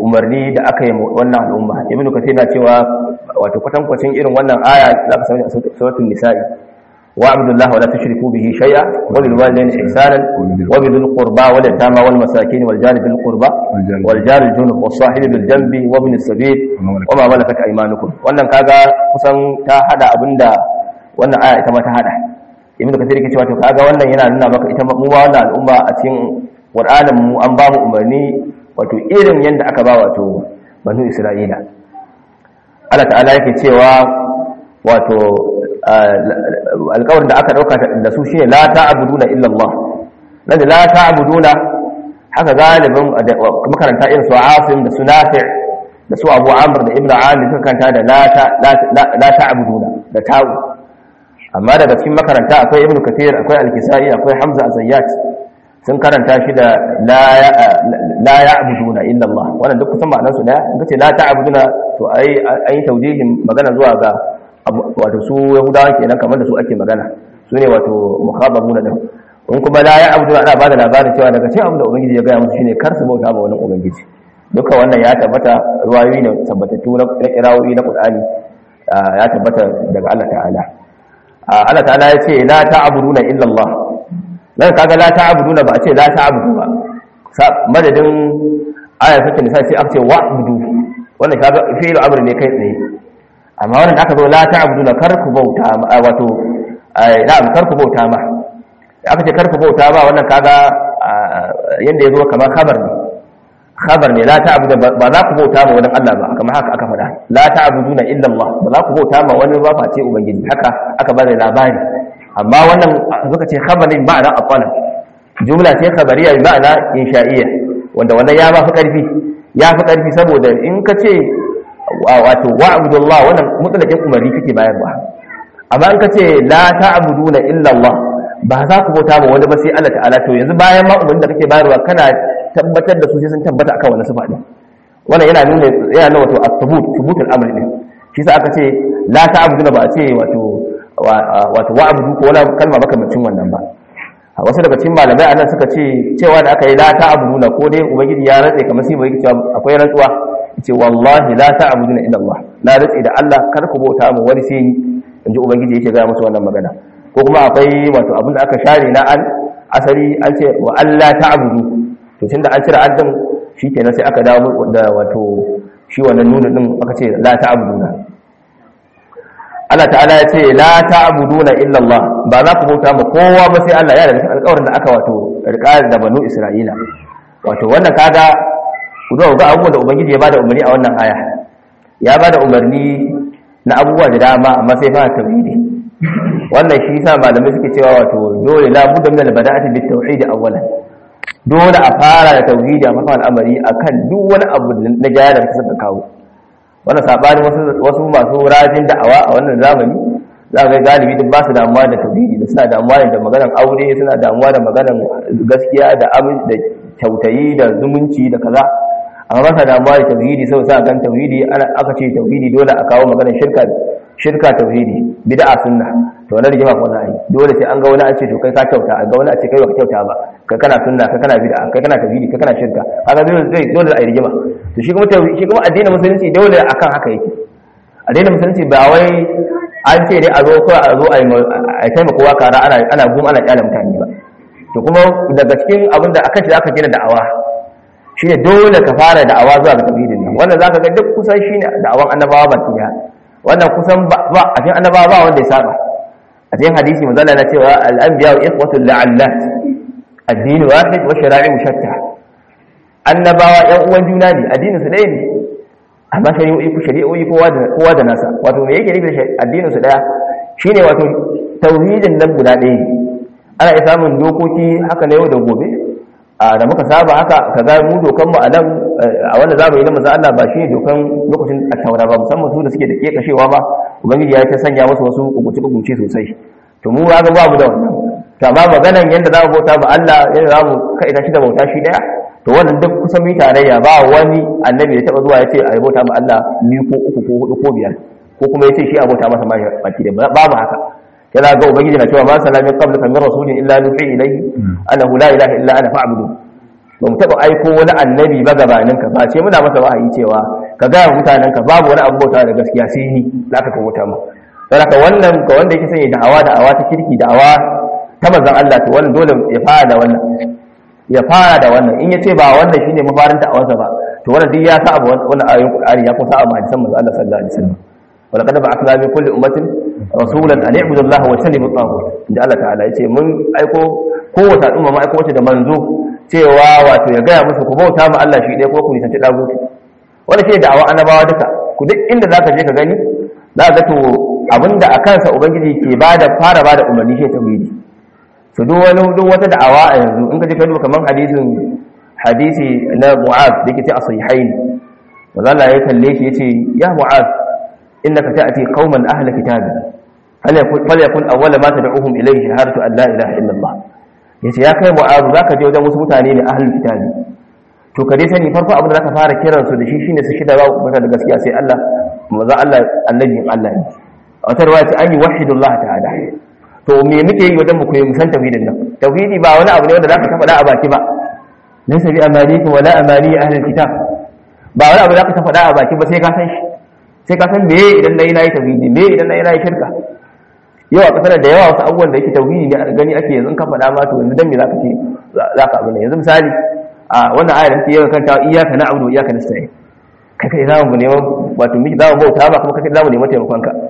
Speaker 2: umarni da aka yi wannan al'umma. Ibn Kathir na cewa wato kwatankwacin irin wannan aya za ka sami a suratul nisa'i wa abdullahi wa la tushriku bihi shay'a wa bil walidayni ihsanan wa bil qurba wal yatama wal masakin wal jari bil qurba wal jari al junub was sahibi bil janbi wa ibn as-sabil wa ma malakat aymanukum. Wannan kaga kusan ta hada abinda wannan aya ita ma ta hada. Ibn Kathir yake cewa to kaga wannan yana nuna maka ita mu ba wannan al'umma a cikin Qur'anin mu an ba mu umarni wato irin yanda aka ba wato banu Isra'ila. Allah ta'ala yake cewa wato alƙawarin da aka dauka da su shine la ta'buduna illa Allah. Nan la ta'buduna haka galibin makaranta irin su Asim da su Nafi' da su Abu Amr da Ibn Amir suka kanta da la la ta'buduna da ta'u. Amma daga cikin makaranta akwai Ibn Kathir, akwai Al-Kisai, akwai Hamza Az-Zayyat sun karanta shi da la ya'buduna illa Allah. Wannan duk kusan ma'anar su daya. In kace la ta'buduna to ai ai tawjihin magana zuwa ga wato su Yahudawa kenan kamar da su ake magana. Su ne wato mukhababuna din. In kuma la ya'buduna ana bada labarin cewa daga cikin abin da Ubangiji ya gaya musu shine kar su bauta ma wani Ubangiji. Duka wannan ya tabbata ruwayoyi ne tabbatattu na kirawoyi na Qur'ani ya tabbata daga Allah ta'ala. Allah ta'ala ya ce la ta'buduna illa Allah. Dan kaga la ta'buduna ba a ce la ta'budu ba. Madadin ayar take nisa sai aka ce wa'budu. Wannan kaga fi'il amr ne kai tsaye. Amma wannan da aka zo la ta'buduna kar ku bauta wato na'am kar ku bauta ma. Aka ce kar ku bauta ba wannan kaga yanda yazo kamar khabar ne. Khabar ne la ta'budu ba za ku bauta ma wani Allah ba kamar haka aka faɗa. La ta'buduna illa Allah. Ba za ku bauta ma wani ba face ubangiji. Haka aka bada labari. Amma wannan suka ce khabarin ma'ana aqala. Jumla ce khabariya bi ma'ana insha'iyya. Wanda wannan ya ba fi karfi. Ya fi karfi saboda in ka ce wato wa'budullah wannan mutlaqin umari kake bayarwa. Amma in ka ce la ta'buduna illa Allah ba za ku bauta ma wani ba sai Allah ta'ala to yanzu bayan ma umarin da kake bayarwa kana tabbatar da su sai sun tabbata akan wannan sifa din. Wannan yana nuna yana nuna wato at-thubut thubut al-amr din. Shi sa aka ce la ta'buduna ba a ce wato wato wa'budu ko wala kalma makamacin wannan ba. Wasu daga cikin malamai anan suka ce cewa da aka yi la ta'buduna ko dai ubangiji ya rantsa kamar sai bai cewa akwai rantsuwa yace wallahi la ta'buduna illa Allah. Na rantsa da Allah kar ku bauta mu wani sai ni inji ubangiji yake ga musu wannan magana. Ko kuma akwai wato abin da aka share na an asali an ce wa Allah ta'budu to tunda an cire addan shikenan sai aka dawo da wato shi wannan nunu din aka ce la ta'buduna. Allah ta'ala ya ce la ta'buduna illa Allah ba za ku bauta ma kowa ba sai Allah ya da alƙawarin da aka wato rika da banu Isra'ila. Wato wannan kaga ku zo ga abubuwan da ubangiji ya bada umarni a wannan aya. Ya bada umarni na abubuwa da dama amma sai fa tauhidi. Wannan shi yasa malamai suke cewa wato dole la budda min al-bada'ati bit tauhid awwalan. Dole a fara da tauhidi a mafan al'amari akan duk wani abu na jaya da kasa kawo. Wannan sabanin wasu wasu masu rajin da'awa a wannan zamani za ga galibi duk ba su damuwa da tauhidi da suna damuwa da maganar aure suna damuwa da maganar gaskiya da amin da kyautayi da zumunci da kaza amma ba sa damuwa da tauhidi sau sa gan tauhidi ana aka ce tauhidi dole a kawo maganar shirka shirka tauhidi bid'a sunna to wannan rigima ko na yi dole sai an ga wani a ce to kai ka kyauta a ga wani a ce kai ba ka kyauta ba kai kana sunna kai kana bid'a kai kana tauhidi kai kana shirka kaga dole zai dole a yi rigima to shi kuma tauhidi shi kuma addinin musulunci dole akan haka yake addinin musulunci ba wai an ce dai a zo ko a zo a yi taimako wa kara ana ana gum ana kyale mutane ba to kuma daga cikin abin da aka ce aka gina da'awa shine dole ka fara da'awa zuwa ga tauhidin nan wannan zaka ga duk kusan shine da'awan annabawa ba ki wannan kusan ba a cikin annabawa ba wanda ya saba a cikin hadisi manzo Allah ya cewa al-anbiya ikhwatul la'allat ad-din wahid wa shara'i shatta annabawa yan uwan juna ne addinin su ɗaya ne amma shari'o'i ku shari'o'i kowa da kowa da nasa wato me yake nufi addinin su ɗaya shine wato tauhidin nan guda ɗaya ne ana iya samun dokoki haka na yau da gobe da muka saba haka kaga mu dokan mu a nan a wanda zamani na manzo Allah ba shi dokan lokacin at-taura ba musamman su da suke da kekashewa ba ubangiji ya ta sanya musu wasu kubuce kubuce sosai to mu ga babu da wannan to amma maganan yanda za mu bauta ba Allah yanda za mu kai ta shi da bauta shi daya to wannan duk kusan mi tarayya ba wani annabi da taba zuwa ya ce a bauta ma Allah ni ko uku ko hudu ko biyar ko kuma ya ce shi a bauta masa ma baki da babu haka yana ga ubangiji na cewa ma salamin qablaka min rasulin illa nuhi ilayhi annahu la ilaha illa ana fa'budu ba mu taba aiko wani annabi ba gabaninka ba ce muna masa wahayi cewa ka ga mutanenka babu wani abu bauta da gaskiya sai ni zaka ka bauta mu dan haka wannan ga wanda yake sanya da'awa da'awa ta kirki da'awa ta manzon Allah to wannan dole ya fara da wannan ya fara da wannan in yace ba wannan shine mafarin da'awarsa ba to wannan duk ya sa abu wannan ayoyin Qur'ani ya kusa abu hadisan manzon Allah sallallahu alaihi wasallam wala qad ba'athna min kulli ummatin rasulan an i'budu Allah wa tajtanibu at-taghut inda Allah ta'ala yace mun aiko kowace al'umma ma aiko wace da manzo cewa wato ya gaya musu ku bauta ma Allah shi ɗaya ko ku nisanci dagutu wannan shine da'awa annabawa duka ku duk inda zaka je ka gani za ka ga to abinda a kansa ubangiji ke bada fara bada umarni shi tauhidi to duk wani duk wata da'awa a yanzu in ka je ka duba kaman hadisin hadisi na Mu'az da yake ce a sahihaini manzo Allah ya kalle shi yace ya Mu'az innaka ta'ti qauman ahla kitabin hal yakun fal yakun awwala ma tad'uhum ilayhi shahadatu an la ilaha illa Allah yace ya kai Mu'az zaka je wajen wasu mutane ne ahli kitabi to ka dai sani farko abin da zaka fara kiran su da shi shine su shida ba mata da gaskiya sai Allah manzo Allah annabin Allah ne a wata riwaya ce an yi wahidullah ta'ala to me muke yi wajen mu koyi musan tauhidin nan tauhidi ba wani abu ne wanda zaka faɗa a baki ba laysa bi amalikum wala amali ahli kitab ba wani abu zaka faɗa a baki ba sai ka san shi sai ka san me idan nayi nayi tauhidi me idan nayi nayi shirka yau a kasar da yawa wasu abubuwan da yake tauhidi ne a gani ake yanzu ka faɗa ma to yanzu dan me zaka ce zaka abu ne yanzu misali a wannan ayar da ke yawan kanta iyyaka na'budu wa iyyaka nasta'in kai kai zamu neman wato miki zamu bauta ba kuma kai zamu neman taimakon ka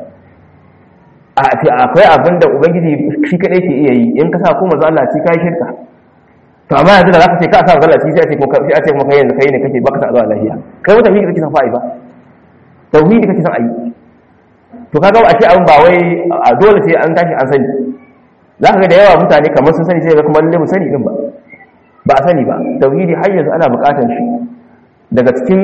Speaker 2: a akwai abin da ubangiji shi kadai ke iya yi in ka sa ko manzo Allah ci kai shirka to amma yanzu da zaka ce ka sa manzo Allah ci sai a ce ko sai a ce kuma kai yanzu kai ne kake baka sa zuwa lafiya kai wata miki kake san fa'i ba tauhidi kake san ayi to kaga a ce abin ba wai a dole sai an tashi an sani za ka ga da yawa mutane kamar sun sani sai ga kuma lalle mu sani din ba ba a sani ba tauhidi har yanzu ana buƙatar shi daga cikin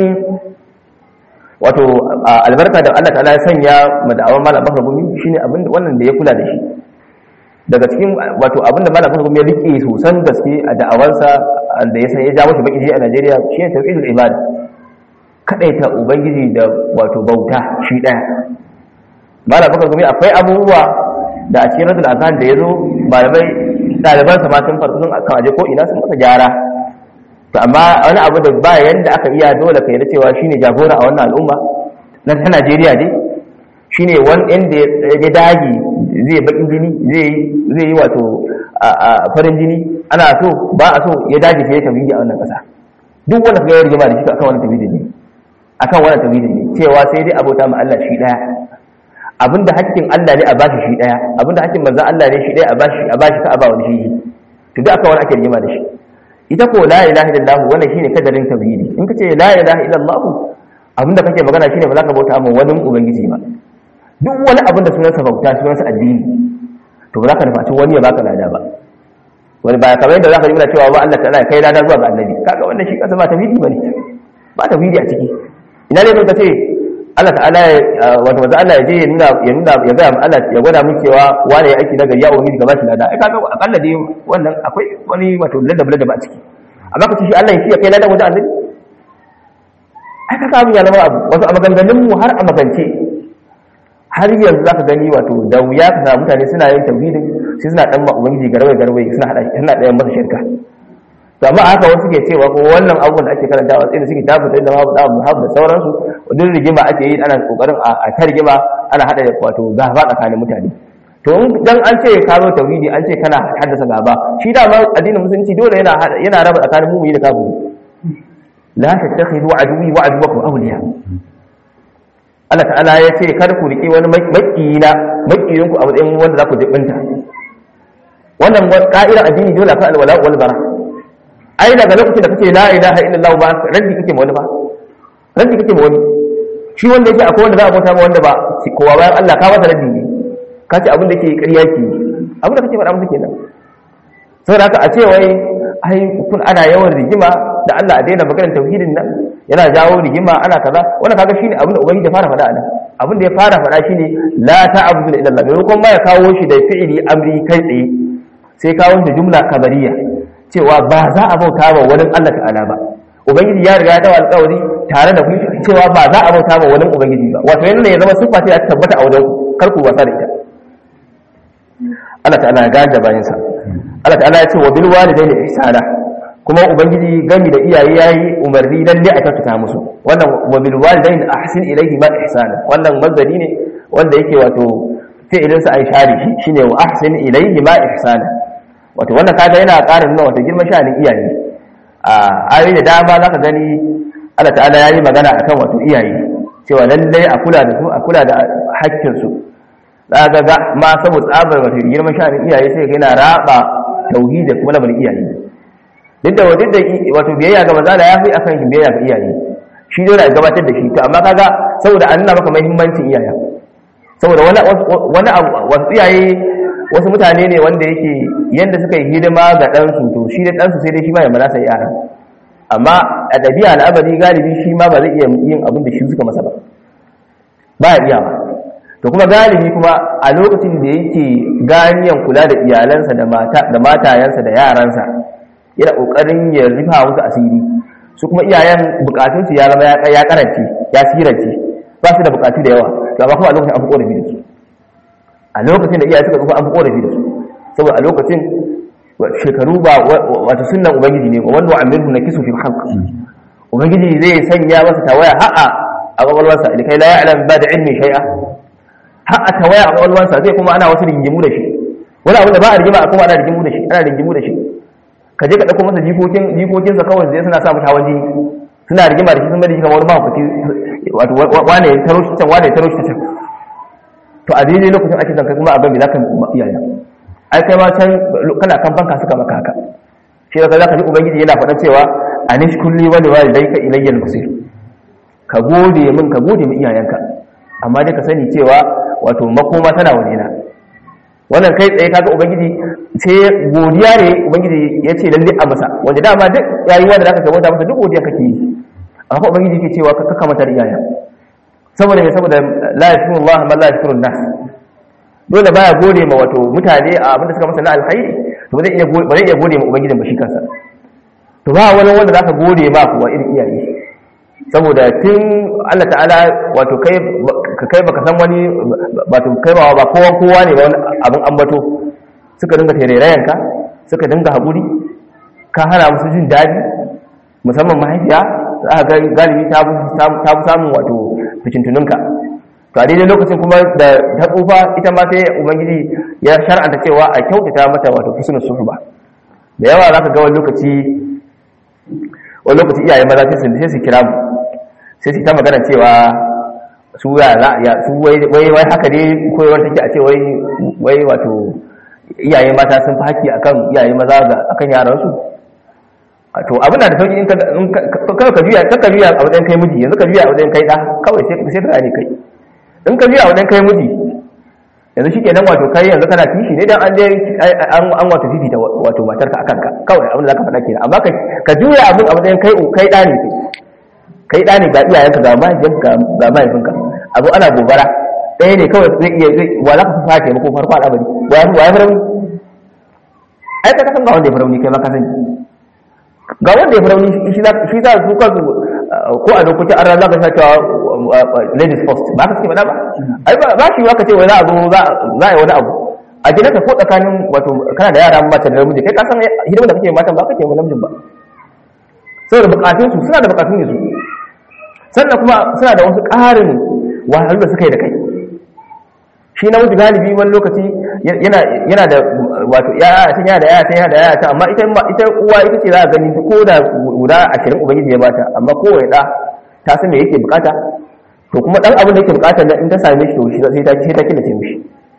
Speaker 2: wato albarka da Allah ta'ala ya sanya mada'awan malam Bakar Gumi shine abin wannan da ya kula da shi daga cikin wato abin da malam Bakar Gumi ya rike sosan gaske a da'awarsa da ya san ya ja masa baki a Najeriya shine tauhidul ibada kadaita ubangiji da wato bauta shi daya malam Bakar Gumi akwai abubuwa da a cikin radul azan da yazo malamai daliban sa ma sun farko sun aka aje ko ina sun masa gyara to amma wani abu da ba yanda aka iya dole kai da cewa shine jagora a wannan al'umma na ta Najeriya dai shine wani inda ya dagi zai bakin jini zai zai yi wato a farin jini ana so ba a so ya dage sai ya tafi a wannan kasa duk wanda kaga ya rigima da shi akan wannan tafi ne akan wannan tafi ne cewa sai dai abota ma Allah shi daya abinda hakkin Allah ne a bashi shi daya abinda hakkin manzo Allah ne shi daya a bashi a bashi ka a ba wani shi to duk aka wani ake rigima da shi ita ko la ilaha illallah wannan shine kadarin tauhidi in kace la ilaha illallah abinda kake magana shine ba za ka bauta ma wani ubangiji ba duk wani abinda sunansa bauta sunansa addini to ba za ka nufaci wani ya baka lada ba wani ba kamar yadda za ka yi mana cewa ba Allah ta'ala kai lada zuwa ga annabi kaga wannan shi kansa ba tauhidi bane ba tauhidi a ciki ina ne ka ce Allah ta'ala wato manzo Allah ya je ya nuna ya nuna ya ga Allah ya gwada mun cewa wani ya aiki nagari ya wani gaba shi lada ai kaga akalla dai wannan akwai wani wato ladab ladab a ciki amma kace shi Allah ya shi kai lada wajen annabi ai kaga abin ya zama abu wato a maganganun mu har a magance har yanzu zaka gani wato da wuya ka mutane suna yin tauhidin sai suna dan ubangiji garwaye garwaye suna hada suna da masa shirka to amma haka wasu ke cewa ko wannan abubuwan da ake karantawa sai da suke tabbata da babu da babu da sauransu duk rigima ake yi ana kokarin a ta rigima ana hada wato gaba tsakanin mutane to dan an ce ka zo tauhidi an ce kana haddasa gaba shi da ma addinin musulunci dole yana yana raba tsakanin mu'mini da kafiri la tattakhidhu aduwwi wa aduwwakum awliya Allah ta'ala ya ce kar ku riki wani makiyina makiyinku a matsayin wanda za ku jibinta wannan ka'idar addini dole ka alwala wal bara ai daga lokacin da kace la ilaha illallah ba raddi kake ma wani ba raddi kake ma wani shi wanda yake akwai wanda za a bauta ma wanda ba kowa bayan Allah ka masa raddi ne ka ce abin da yake ƙarya ke abin da kake faɗa musu kenan saboda haka a ce wai ai kun ana yawan rigima da Allah a daina maganar tauhidin nan yana jawo rigima ana kaza wannan kaga shine abin da ubangiji ya fara faɗa nan abin da ya fara faɗa shine la ta'budu illa Allah maimakon ma ya kawo shi da fi'ili amri kai tsaye sai kawo da jumla kabariya cewa ba za a bauta wa wani Allah ta'ala ba ubangiji ya riga ya dawo alƙawari tare da ku cewa ba za a bauta wa wani ubangiji ba wato yana ya zama sifa ce ta tabbata a wajen kar ku wasa da ita Allah ta'ala ya gane bayan sa Allah ta'ala ya ce wa bil walidayni ihsana kuma ubangiji gami da iyaye yayi umarni lalle a kyautata musu wannan wa bil walidain ahsin ilayhi ma ihsana wannan mazari ne wanda yake wato fi'ilin sa ai share shi shine wa ahsin ilayhi ma ihsana wato wannan kaga yana ƙara nuna wato girman sha'anin iyaye a ayoyi da dama zaka gani Allah ta'ala yayi magana akan wato iyaye cewa lalle a kula da su a kula da haƙƙin su zaka ga ma saboda tsabar wato girman sha'anin iyaye sai ga yana raba tauhidi kuma lamarin iyaye duk da wajen da wato biyayya ga maza da ya fi akan biyayya ga iyaye shi dole a gabatar da shi to amma kaga saboda an nuna maka muhimmancin iyaye saboda wani wani wasu iyaye wasu mutane ne wanda yake yanda suka yi hidima ga dan su to shi da dan su sai dai shi ma ya malasa yara amma a dabi'a al'abari galibi shi ma ba zai iya yin abin da shi suka masa ba ba ya iya ba to kuma galibi kuma a lokacin da yake ganiyan kula da iyalansa da mata da matayansa da yaransa yana kokarin ya rufa musu asiri su kuma iyayen bukatun su ya zama ya karance ya sirance ba su da bukatu da yawa to amma kuma a lokacin an fi korafi da su a lokacin da iyaye suka tsufa an fi korafi da su saboda a lokacin shekaru ba wato sunnan ubangiji ne wanda amirhu na kisu fi khalq ubangiji zai sanya masa tawaya ha'a a kwakwalwarsa da kai la ya'lam ba da ilmi shay'a ha'a tawaya a kwakwalwarsa zai kuma ana wasu rigimu da shi wani abu da ba a rigima a kuma ana rigimu da shi ana rigimu da shi ka je ka dauko masa jikokin jikokinsa kawai zai suna sa mata hawan jini suna rigima da shi sun bari shi kamar wani mahaukaci wato wane ya taro shi can wane ya taro shi can to a daidai lokacin ake zan kai kuma abin da zaka iyaye ai kai ma can kana kan banka suka maka haka shi da zaka ji ubangiji yana faɗa cewa anish kulli wa liwalidayka ilayya al-masir ka gode min ka gode min iyayenka amma dai ka sani cewa wato makoma tana wajena wannan kai tsaye kaga ubangiji sai godiya ne ubangiji ya ce lalle a masa wanda dama duk yayi wanda zaka gabata masa duk godiya kake yi amma ubangiji yake cewa ka kaka mata iyayen saboda me saboda la yashkuru Allah man la yashkuru nas dole baya gode ma wato mutane a abin da suka masa na alkhairi to ba zai iya ba zai iya gode ma ubangijin ba shi kansa to ba wani wanda zaka gode ma kuwa irin iyaye saboda tun Allah ta'ala wato kai kai baka san wani wato kai ba ba kowa kowa ne ba wani abin ambato suka dinga tererayanka suka dinga haƙuri ka hana musu jin daɗi musamman mahaifiya za ga galibi ta ta samun wato fitintununka to a daidai lokacin kuma da ta tsufa ita ma sai ubangiji ya shar'anta cewa a kyautata mata wato husnul suhba da yawa zaka ga wani lokaci wani lokaci iyaye maza sai su sai su kira mu sai su ta magana cewa su ya su wai wai haka dai koyarwar take a ce wai wai wato iyaye mata sun fi haƙƙi akan iyaye maza ga akan yaran su to abin da sauki in ka kawai ka juya ka juya a wajen kai miji yanzu ka juya a wajen kai da kawai sai sai ka gane kai in ka juya a wajen kai miji yanzu shi kenan wato kai yanzu kana kishi ne dan an je an an wato fifita wato matarka akan ka kawai abin da zaka faɗa kenan amma ka juya abin a wajen kai kai da ne kai da ne ga iyayenka ga mahaifinka ga mahaifinka a zo ana gobara ɗaya ne kawai zai iya zai wa za ka fi fata mako farko al'amari wa ya fi rauni ai ka kasan ga wanda ya fi rauni kai ma ka sani ga wanda ya fi rauni shi za su kansu ko a lokacin an ranar ka cewa ladies first ba ka ce ba ba ai ba shi ka ce wai za a zo za a yi wani abu a gidanka ko tsakanin wato kana da yara mace da namiji kai ka san hidimar da kake matan ba kake wa namijin ba saboda bukatun su suna da bukatun ne su sannan kuma suna da wasu ƙarin wahalu da suka yi da kai shi na wuce galibi wani lokaci yana da wato yaya ta yana da yaya ta yana da yaya ta amma ita ita uwa ita ce za a gani ko da guda ashirin ubangiji ya bata amma kowane da ta san me yake bukata to kuma dan abin da yake bukata da in ta same shi to shi sai ta sai ta killace mishi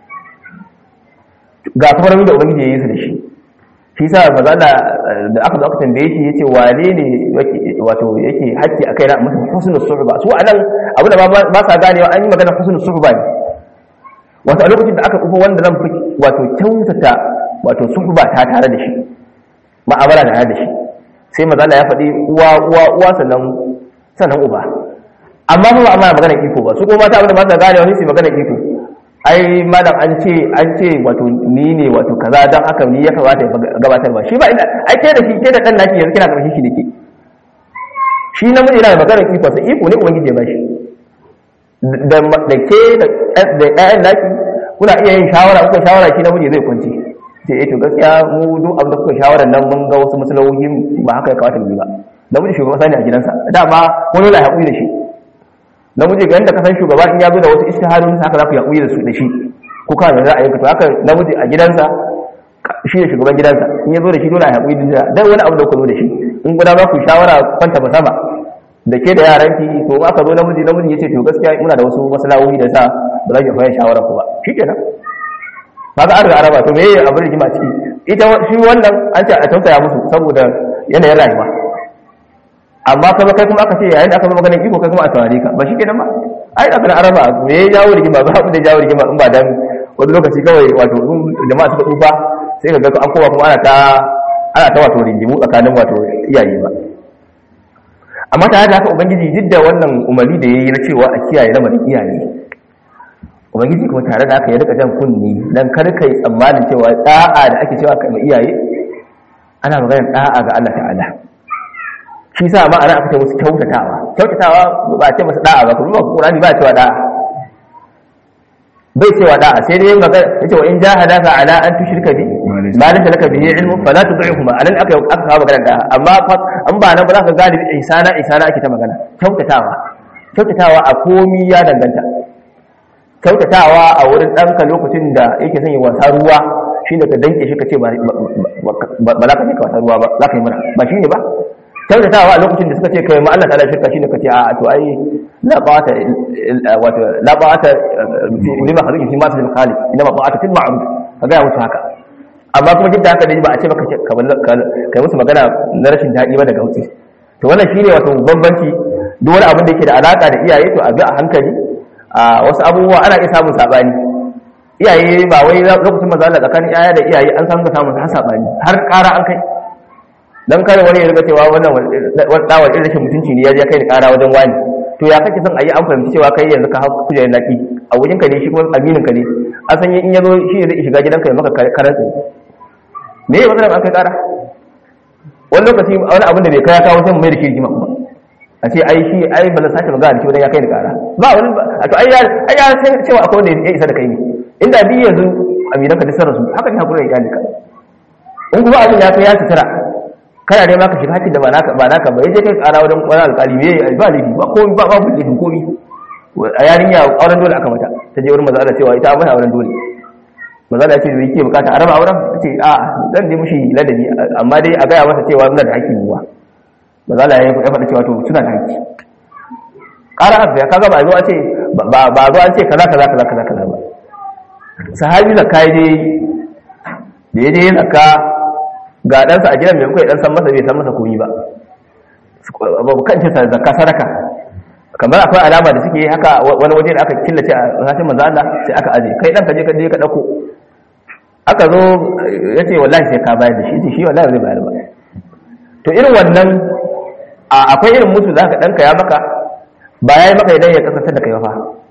Speaker 2: ga kuma da ubangiji ya yi su da shi shi sa maza da aka zo aka tambaye shi yace wane ne wato yake hakki akai na mutum husnul suhba su anan abu da ba sa ganewa an yi magana husnul suhba ne wato a lokacin da aka kufa wanda zan fi wato kyautata wato suhba ta tare da shi ma'amala da tare da shi sai maza ya faɗi uwa uwa uwa sannan sannan uba amma ba amma magana iko ba su ko mata abin da ba sa ganewa sai magana iko ai malam an ce an ce wato ni ne wato kaza dan haka ni ya kamata ya gabatar ba shi ba ina ai ke da shi ke da dan naki yanzu kina karshen shi nake shi namiji yana da magana iko sai iko ne ubangiji ya bashi da da ke da da ɗayan naki kuna iya yin shawara kuka shawara shi namiji zai kwanci sai eh to gaskiya mu duk abin da kuka shawarar nan mun ga wasu masalahohi ba haka ya kamata mu yi ba namiji shugaban sani a gidansa dama wani la haƙuri da shi namiji ga yanda ka san shugaba in ya zo da wasu istiharun haka za ku haƙuri da su da shi ko ka da ra'ayin ka to haka namiji a gidansa shi ne shugaban gidansa in ya zo da shi dole a haƙuri da dan wani abu da ku zo da shi in guda ba ku shawara kwanta ba sama da ke da yaranki to ba ka zo namiji namiji ya ce to gaskiya muna da wasu masalahohi da sa ba za ki fahimta shawara ku ba shikenan ba ga arga araba to meye abin rigima ciki ita shi wannan an ce a tausaya musu saboda yanayin rayuwa amma kuma kai kuma aka ce yayin da aka zo maganar iko kai kuma a tawari ka ba shi kenan ba ai da kana araba me ya jawo rigima ba abin da jawo rigima in ba dan wani lokaci kawai wato jama'a suka tsufa sai ka ga an kowa kuma ana ta ana ta wato rigimu tsakanin wato iyaye ba amma tare da haka ubangiji duk da wannan umarni da yayi na cewa a kiyaye lamarin iyaye ubangiji kuma tare da haka ya rika jan kunni dan kar kai tsammanin cewa da'a da ake cewa kai iyaye ana maganar da'a ga Allah ta'ala shi sa ma ana aka ce musu kyautatawa kyautatawa ba ce musu da'a ba kuma Qur'ani ba cewa da'a bai cewa da'a sai dai magana yace wa in jahadaka ala an tushrika bi ma laysa laka bihi ilmu fala tud'ihuma alan aka aka kawo magana da'a amma an ba nan ba za ka galibi ihsana ihsana ake ta magana kyautatawa kyautatawa a komi ya danganta kyautatawa a wurin ɗanka lokacin da yake son yi wasa ruwa shi ne ka danke shi ka ce ba za ka je ka wasa ruwa ba za ka yi mana ba shi ne ba kyautatawa a lokacin da suka ce kai ma Allah ta'ala shirka shi ne ka ce a to ai la ba'ata wato la ba'ata lima khaliqi fi ma fi khaliq inma ba'ata fil ma'ruf ka ga mutu haka amma kuma duk da haka dai ba a ce maka kai musu magana na rashin daɗi ba daga wuce to wannan shine wato bambanci duk wani abin da yake da alaka da iyaye to a bi a hankali a wasu abubuwa ana iya samun sabani iyaye ba wai lokacin manzo Allah tsakanin iyaye da iyaye an samu samun har sabani har ƙara an kai dan kare wani ya riga cewa wannan wadawar irin rashin mutunci ne ya je kai da ƙara wajen wani to ya kake son ayi an fahimci cewa kai yanzu ka haku kujerar naki a wajen ka ne shi kuma aminin ka ne an san in yazo shi ne zai shiga gidanka ya maka karantsi me ya magana an kai ƙara wani lokaci wani abin da bai kai ya kawo sai mu mai da shi rigima kuma a ce ai shi ai ba na sake magana da shi wajen ya kai da ƙara ba wani a to ai ya ai ya san cewa akwai wanda ya isa da kai ne inda bi yanzu aminan ka da sarrasu haka ne hakuri ya ka in kuma abin ya kai ya tsira kana dai maka shiga hakkin da ba naka ba naka ba yaje kai ƙara wajen wani alƙali me ba laifi ba komai ba ba laifi komai a yarinya auren dole aka mata ta je wurin manzo Allah cewa ita ba auren dole manzo Allah ya ce yake bukata a raba auren ce a zan je mushi ladabi amma dai a ga masa cewa muna da hakkin ruwa manzo Allah ya faɗa cewa to suna da hakki ƙara haka ya kaga ba zo a ce ba ba zo an ce kaza kaza kaza kaza kaza ba sahabi zakai dai da yaje zakka ga ɗansa a gidan mai kuwa ɗan san masa bai san masa komi ba babu kan ce zakka sadaka kamar akwai alama da suke haka wani waje da aka killace a rashin manzo Allah sai aka aje kai dan ka je ka je ka dauko aka zo yace wallahi sai ka bayar da shi shi wallahi zai bayar ba to irin wannan akwai irin musu zaka danka ya maka ba yayi maka idan ya kasance da kai fa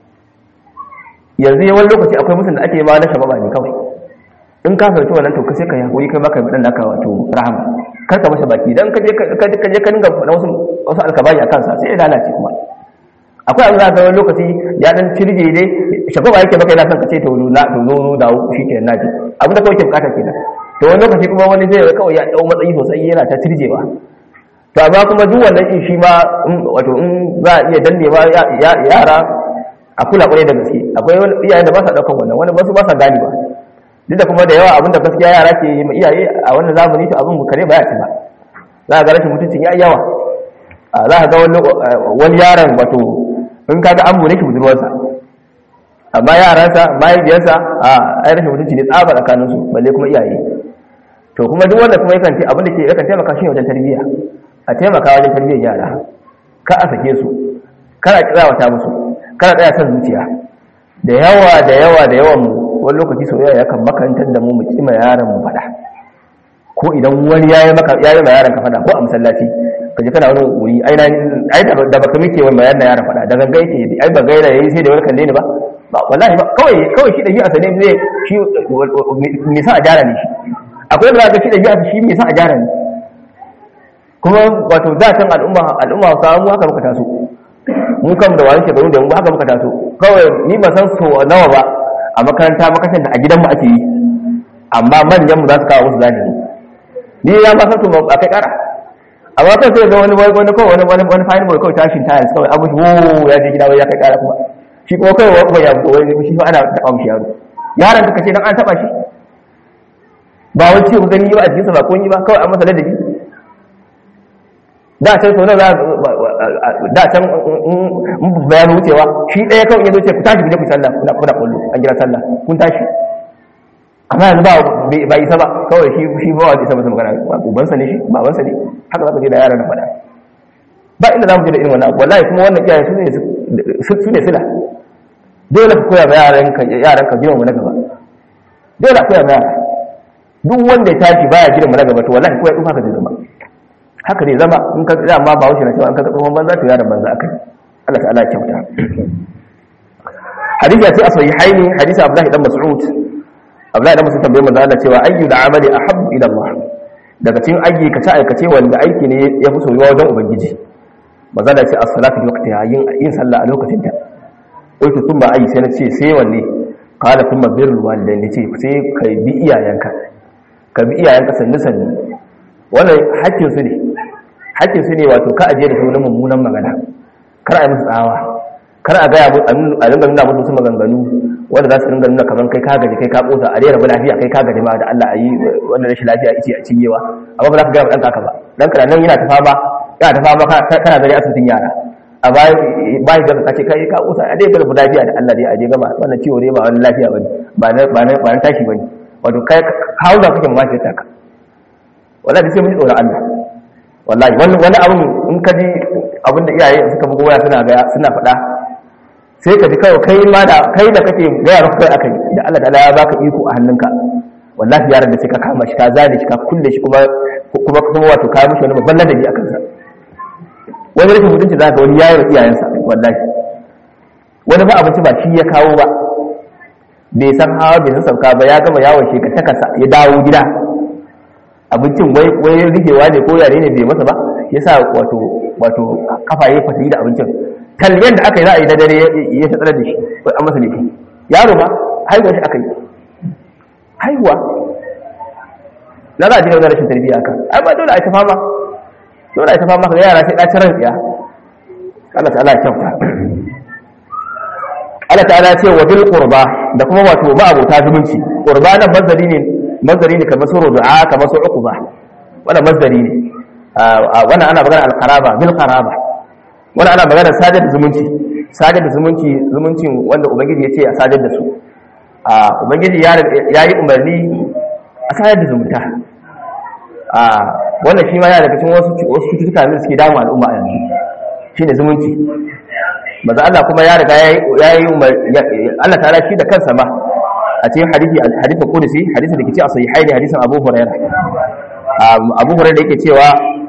Speaker 2: yanzu yawan lokaci akwai musun da ake ma na shababa ne kawai in ka fahimci wannan to ka sai ka yaƙuri kai baka dan naka wato rahama kar ka masa baki dan ka je ka je ka dinga faɗa wasu wasu alkabari a kansa sai ya lalace kuma akwai abin da ga wani lokaci ya dan cirje dai shagaba yake baka yana son ka ce to la to zo zo dawo shikenan naji abin da kawai ke bukata kenan to wani lokaci kuma wani zai kawai ya dau matsayi sosai yana ta cirjewa to amma kuma duk wannan in shi ma wato in za a iya danne ba yara a kula kwarai da gaske akwai iyayen da ba sa daukan wannan wani ba su ba sa gani ba duk da kuma da yawa abinda gaskiya yara ke yi ma iyaye a wannan zamani to abin kare ba ya ci ba za ka ga rashin mutuncin ya yawa za ka ga wani yaron wato in kaga an bune shi budurwarsa amma yaransa mahaifiyarsa a ai rashin mutunci ne tsaba tsakanin su balle kuma iyaye to kuma duk wanda kuma yakan ce abin da ke yakan taimaka shi wajen tarbiyya a taimaka wajen tarbiyyar yara ka a sake su kana kirawata musu kana tsaya san zuciya da yawa da yawa da yawan mu wani lokaci soyayya yakan makarantar da mu mu kima yaron mu fada ko idan wani yayi maka yayi ma yaron ka fada ko a masallaci kaje kana wani wuri ai na ai da baka mike wani bayan na yaron fada da ganga yake ai ba gaira yayi sai da wani kalle ne ba ba wallahi ba kawai kawai shi da shi a sane zai shi me sa a jara ne shi akwai da ga shi da shi me sa a jara ne kuma wato zatin al'umma al'umma sa mu haka muka taso mu kam da wani shekaru da mu haka muka taso kawai ni ba san so nawa ba a makaranta makarantar da a gidanmu ake yi amma manyan mu za su kawo musu zalimi ni ya ba san to ba kai kara amma kai sai ga wani wani ko wani wani wani fine boy kawai tashin tayar kawai abu wo ya je gida wai ya kai kara kuma shi kuma kai wani ya fito wai shi fa ana taba mishi yaro yaron da kace dan an taba shi ba wani ce ku gani ba a cikin sa ba kun yi ba kawai an masa ladabi da can sau na da can bayan wucewa shi ɗaya kawai ya zo ce ku tashi gida ku sallah kuna kuna kullu an gida sallah kun tashi amma yanzu ba ba isa ba kawai shi shi ba wa isa masa magana ubansa ne shi babansa ne haka za ka je da yaran na faɗa ba inda za mu je da irin wannan wallahi kuma wannan iyaye su ne su ne sila dole ka koya ma yaran ka yaran ka girma na gaba dole ka koya ma yara duk wanda ya tashi baya girma na gaba to wallahi koya duk haka zai zama haka ne zama in ka tsaya ma ba wuce na cewa in ka ga tsohon banza to yaran banza akai Allah ta'ala ya kyauta hadisi sai a sahihaini hadisi Abdullah ibn Mas'ud Abdullah ibn Mas'ud tambaye manzo Allah cewa ayyu al'amali ahabbu ila Allah daga cikin aiki kace aikace wanda aiki ne ya fi soyuwa wajen ubangiji manzo Allah ce as-salatu fi waqtiha yin yin sallah a lokacin ta qultu thumma ayi sai na ce sai wanne qala thumma birrul walidain ce sai kai bi iyayenka ka bi iyayenka sannu sannu wannan hakkin su ne hakkin su ne wato ka aje da su na mummunan magana kar a yi musu tsawa kar a gaya a dinga nuna musu maganganu wanda za su dinga nuna kamar kai ka gaji kai ka kosa a rera lafiya kai ka gaji ma da Allah a yi wannan rashin lafiya ice a cinyewa amma ba za ka gaya ɗanka haka ba ɗanka nan yana ta fama yana ta fama kana gari asibitin yara a bayan bayan da ka ce kai ka kosa a dai ga lafiya da Allah dai a dai gama wannan ciwo ne ba wani lafiya bane ba na ba na ba na tashi bane wato kai hawo da kake mamaki ta ka wallahi sai mun ji tsoron Allah wallahi wani wani abun in ka ji abinda iyaye suka bugo waya suna ga suna faɗa sai ka ji kawai kai ma da kai da kake gaya maka kai akai da Allah ta'ala ya baka iko a hannunka wallahi yaran da sai ka kama shi ka zane shi ka kulle shi kuma kuma kuma wato ka mishi wani babban ladabi akan sa wani rashin mutunci zaka ga wani yayi wa iyayensa wallahi wani ba abinci ba shi ya kawo ba bai san hawa bai san sauka ba ya gama yawon shi ka takasa ya dawo gida abincin wai wai rigewa ne ko yare ne bai masa ba yasa wato wato kafa yayi fasiri da abincin talbiyan da aka yi za a yi na dare ya tsara da shi an masa laifi yaro ba haihuwa shi aka yi haihuwa na za a jiga wani rashin tarbiyya aka ai ba dole a yi ta fama dole a yi ta fama ka yara sai ɗacin ran tsiya Allah ta'ala ya kyauta Allah ta'ala ya ce wa bil qurba da kuma wato ba abota zumunci qurba nan mazari ne mazari ne kamar su rudu'a kamar su uquba wannan mazari ne wannan ana magana al-qaraba bil qaraba wani ana magana sadar da zumunci sadar da zumunci zumuncin wanda ubangiji ya ce a sadar da su a ubangiji ya yi umarni a sadar da zumunta a wannan shi ma yana daga cikin wasu wasu cututtuka da suke damu al'umma a yanzu shine zumunci maza Allah kuma ya riga ya yi Allah ta'ala shi da kansa ma a cikin hadisi hadisin qudsi hadisin da ke ce a sahihaini hadisin Abu Hurairah Abu Hurairah yake cewa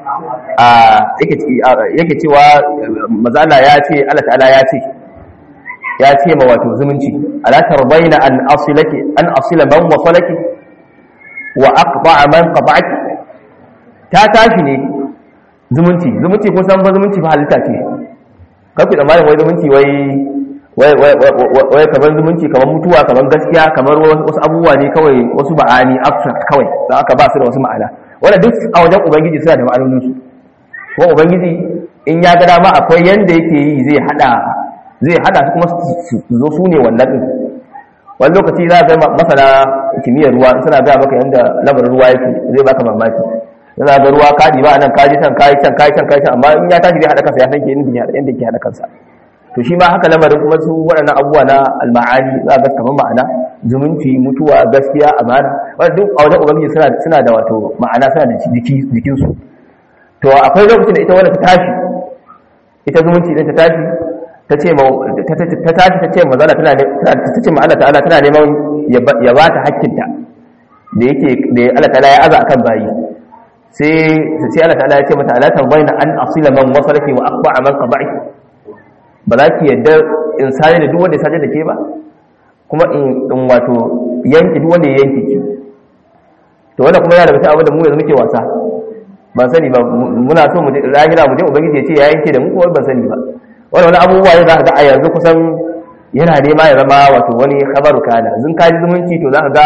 Speaker 2: yake cewa mazala ya ce Allah ta'ala ya ce ya ce ma wato zumunci ala tarbaina an asilaki an asila man wasalaki wa aqta'a man qata'aki ta tashi ne zumunci zumunci kun san ba zumunci ba halitta ce kake da malin wai zumunci wai wai wai kamar zumunci kamar mutuwa kamar gaskiya kamar wasu abubuwa ne kawai wasu ba'ani abstract kawai dan aka ba su da wasu ma'ana wanda duk a wajen ubangiji suna da ma'anonin su kuma ubangiji in ya ga dama akwai yanda yake yi zai hada zai hada su kuma su zo su ne wannan din wani lokaci za ga masana kimiyyar ruwa suna ga maka yanda labarin ruwa yake zai baka mamaki yana ga ruwa kadi ba nan kaji can kai can kai can kai can amma in ya tashi zai hada kansa ya san ke yanda yanda yake hada kansa to shi ma haka lamarin kuma su waɗannan abubuwa na alma'ani za ga kamar ma'ana zumunci mutuwa gaskiya amana wanda duk a wajen ubangiji suna suna da wato ma'ana suna da jiki jikin su to akwai lokacin da ita wanda ta tashi ita zumunci din ta tashi ta ce ta tashi ta ce mazala tana ta ce ma Allah ta'ala tana neman ya ba ta hakkinta da yake da Allah ta'ala ya aza akan bayi sai sai Allah ta'ala ya ce mata ala tabayna an asila man wasalaki wa aqba'a man qada'aki ba za ki yadda in sare da duk wanda ya sare da ke ba kuma in wato yanki duk wanda ya yanki ki to wanda kuma yana da wata abu da mu yanzu muke wasa ban sani ba muna so mu rahira mu je ubangiji ya ce ya yanke da mu kuma ban sani ba wannan wani abubuwa ne za ka ga a yanzu kusan yana nema ya zama wato wani khabaru kana zun kaji zumunci to za ka ga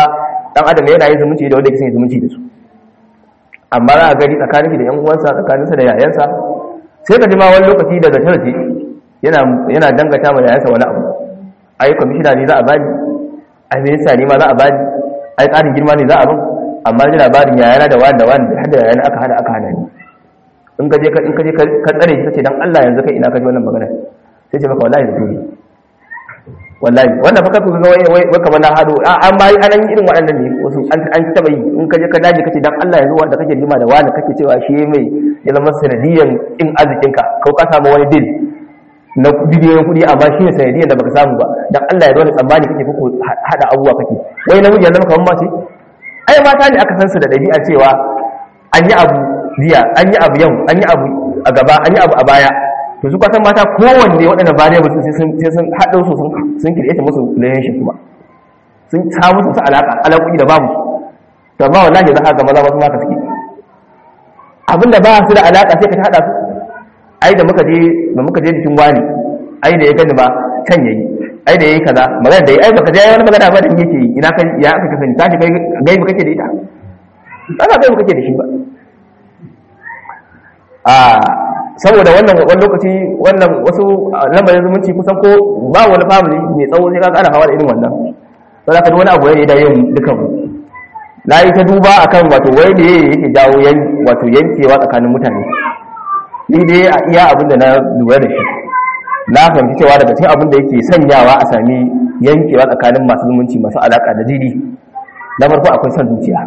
Speaker 2: dan adam yana yin zumunci da wanda yake yin zumunci da su amma za a gari tsakanin shi da yan uwansa tsakaninsa da yayansa sai ka ji ma wani lokaci daga tarji yana yana dangata ma yayansa wani abu ai kwamishina ne za a bani ai minista ne ma za a bani ai tsarin girma ne za a ban amma ji labarin yayana da wani da wani har da yayana aka hada aka hana ni in ka je ka in ka je ka tsare shi kace dan Allah yanzu kai ina ka ji wannan magana sai ce maka wallahi da dole wallahi wannan fa kaku ga wai wai kamar na hado an ma an yi irin waɗannan ne wasu an an taba yi in ka je ka daji kace dan Allah yanzu wanda kake jima da wani kake cewa shi mai ya zama sanadiyan in arzikin ka ko ka samu wani deal na bidiyoyin kudi amma shi ne sanadiyan da baka samu ba dan Allah ya dole tsammani kake ko hada abubuwa kake wai namiji yanzu kamar mace ai mata ne aka san su da dabi'a cewa an yi abu jiya an yi abu yau an yi abu a gaba an yi abu a baya to su kwasan mata kowanne waɗanda variables sai sun sai sun haɗo su sun sun kireta musu relationship kuma sun samu su alaka alaƙoƙi da babu to amma wallahi za ka ga maza wasu ma ka suke abinda ba su da alaka sai ka haɗa su ai da muka je da muka je cikin wani ai da ya gani ba can yayi ai da yayi kaza magana da yayi ai baka je wani magana ba da yake yi ina kai ya aka kasance tashi kai gaibi kake da ita ba ka gaibi kake da shi ba a saboda wannan wani lokaci wannan wasu lambarin zumunci kusan ko ba wani family mai tsawo sai ka ana hawa da irin wannan sai ka wani abu ne da yin dukan na yi ta duba akan wato wai da yake jawo yan wato yankewa tsakanin mutane ni dai a iya abin da na lura da shi na fahimci cewa daga cikin abin da yake sanyawa a sami yankewa tsakanin masu zumunci masu alaka da jini na farko akwai son zuciya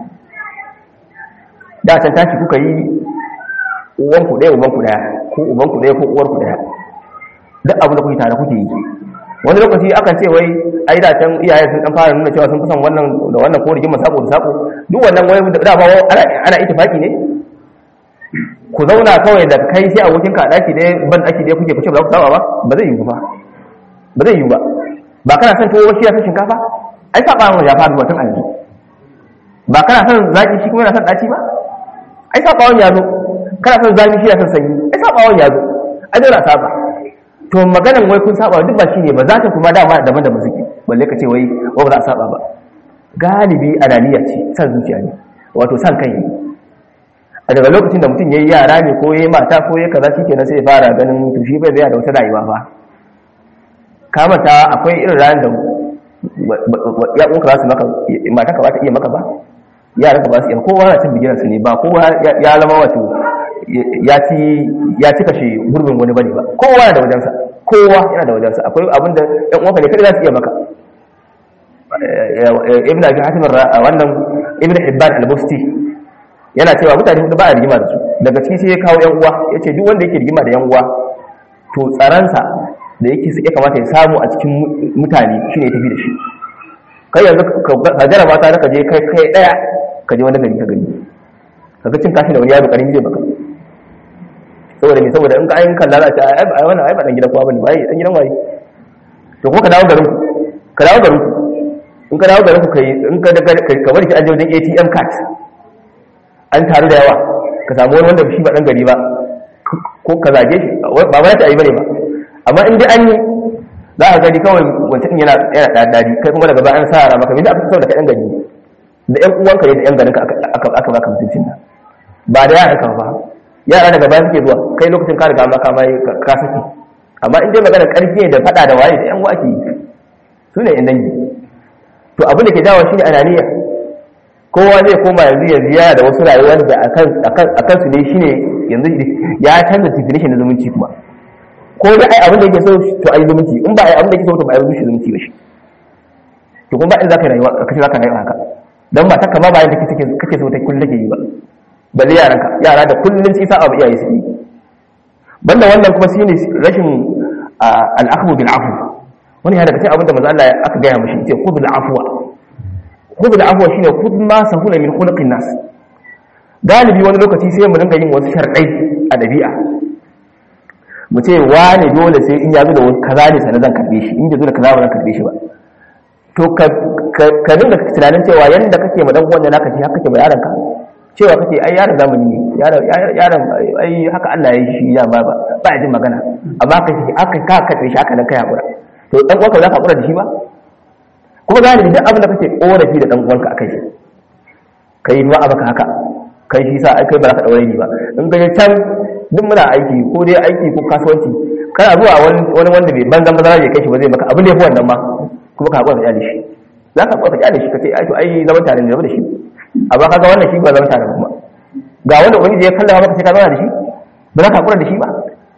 Speaker 2: da can tashi kuka yi uwanku ɗaya ubanku ɗaya ko ubanku ɗaya ko uwarku ɗaya duk abin da kuke tare kuke yi wani lokaci akan ce wai ai da can iyaye sun dan fara nuna cewa sun fi son wannan da wannan ko rigima sako da sako duk wannan wai da ba ana ana ittifaki ne ku zauna kawai da kai sai abokin ka daki dai ban daki dai kuke fice ba za ku saba ba ba zai yi ba ba zai yi ba ba kana son tuwo shi ya san shinkafa ai saba mun ya faru watan yanzu ba kana son zaki shi kuma yana son daci ba ai saba wani ya zo kana son zaki shi ya san sanyi ai saba wani ya zo ai dole a saba to maganan wai kun saba duk ba shi ne ba za ta kuma dama daban da suke balle ka ce wai ba za a saba ba galibi ananiya ce san zuciya ne wato san kai a daga lokacin da mutum yayi yara ne ko yayi mata ko yayi kaza shikenan sai ya fara ganin to shi bai da wata rayuwa fa kamata akwai irin ran da ya kunka za su maka mata ka ba ta iya maka ba yara ka ba su iya kowa na cin bigiran su ne ba kowa ya zama wato ya ci ya ci kashe gurbin wani bane ba kowa yana da wajensa kowa yana da wajensa akwai abin da ɗan uwanka ne kada za su iya maka ibn abi hatim wannan ibn hibban al-busti yana cewa mutane hudu ba a rigima da su daga ciki sai ya kawo yan uwa yace duk wanda yake rigima da yan uwa to tsaransa da yake ya kamata ya samu a cikin mutane shine ya tafi da shi kai yanzu ka jaraba ta ka je kai kai daya ka je wani gari ka gani kaga cin kashi da wani yaro karimi zai baka saboda me saboda in ka ayin kalla za ta ai wannan ai ba dan gidan kowa bane bai dan gidan waye to ko ka dawo garin ku ka dawo garin ku in ka dawo garin ku kai in ka ka bari ki aje wajen A T M card an taru da yawa ka samu wani wanda shi ba dan gari ba ko ka zage shi ba ba ta yi bane ba amma in dai an yi za ka gani kawai wancan yana yana da dadi kai kuma daga ba an sara maka me da aka saboda kai dan gari da ƴan uwanka ne da ƴan garinka aka aka baka mutuncin nan ba da yaran ka ba yara daga baya suke zuwa kai lokacin ka riga ma ka mai ka saki amma in dai magana karfi ne da fada da waye da ƴan uwa ake su ne ƴan dangi to abin da ke dawo shine ananiya kowa zai koma yanzu yanzu yana da wasu rayuwa da akan akan akan su ne shine yanzu ya canza definition na zumunci kuma ko da ai abin da yake so to ai zumunci in ba ai abin da yake so to ba ai zumunci ba shi to kuma ba in zaka rayuwa kace zaka rayuwa haka dan ba ta kama bayan da kake kake so ta kullu take yi ba balle yaranka yara da kullun sai sa abu iyaye su yi banda wannan kuma shine rashin al-akhdhu bil afw wani ya daga cikin abin da manzo Allah aka gaya mishi yace khudh al-afwa khudh al-afwa shine khudh ma sahula min khuluqin nas galibi wani lokaci sai mu dinga yin wasu sharɗai a dabi'a mu ce wani dole sai in ya zo da kaza ne sanan zan karbe shi in ya zo da kaza ba zan karbe shi ba to ka ka dinga tunanin cewa yanda kake ma dan uwan naka shi haka kake ba yaranka cewa kake ai yaron zamani ne yaron yaron ai haka Allah ya yi shi ya ba ba jin magana amma ka shi aka ka kace shi aka dan kai hakura to dan uwanka za ka hakura da shi ba kuma galibi duk abin da kake korafi da dan uwanka akai kai ba a baka haka kai shi sa ai kai ba za ka daure ni ba in ga can duk muna aiki ko dai aiki ko kasuwanci kana zuwa wani wani wanda bai banzan bazara ya kai shi ba zai maka abin da yafi wannan ma kuma ka haƙura ka kyale shi za ka haƙura ka kyale shi ka ce ai to ai zaman tare ne da shi amma kaga wannan shi ba zaman tare ba kuma ga wanda ubangiji ya kallama maka sai ka zauna da shi ba za ka haƙura da shi ba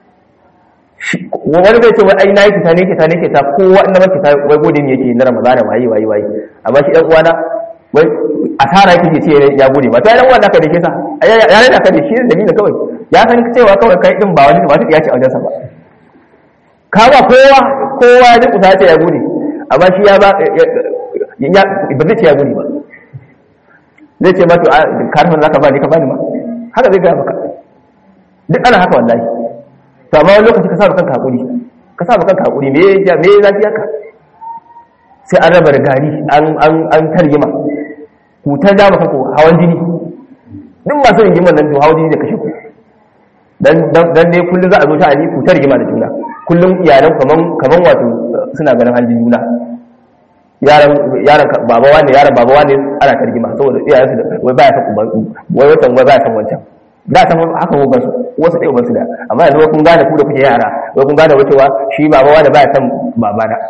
Speaker 2: wani zai ce wai ai nayi kita ne kita ne kita kowa inda man kita wai gode ne yake na ramadana wayi wayi wayi amma shi dan uwana wai asara yake ce ya gode ba to ai dan uwana ka dake sa ya rena ka da shi da ni da kawai ya san cewa kawai kai din ba wani ba ta ce a wajensa ba ka ba kowa kowa ya duka ta ya gode amma shi ya ba ya ba zai ce ya gode ba zai ce ma to karfin zaka ba ni ka bani ma haka zai ga maka duk ana haka wallahi to amma wani lokaci ka sa kanka hakuri ka sa kanka hakuri me ya me lafiya ka sai an raba da gari an an an tarjima ku ta ja maka ko hawan jini duk masu rigimar nan to hawan jini da kashe ku dan dan ne kullun za a zo ta ali ku ta rigima da juna kullun iyalan kaman kaman wato suna ganin hanjin juna yaran yaran baba wani yaran baba wani ana ta rigima saboda iyayen su wai baya san wai watan wai baya san wancan da san haka ko gansu wasu dai ubansu da amma yanzu kun gane ku da kuke yara wai kun gane wacewa shi baba wani baya san baba da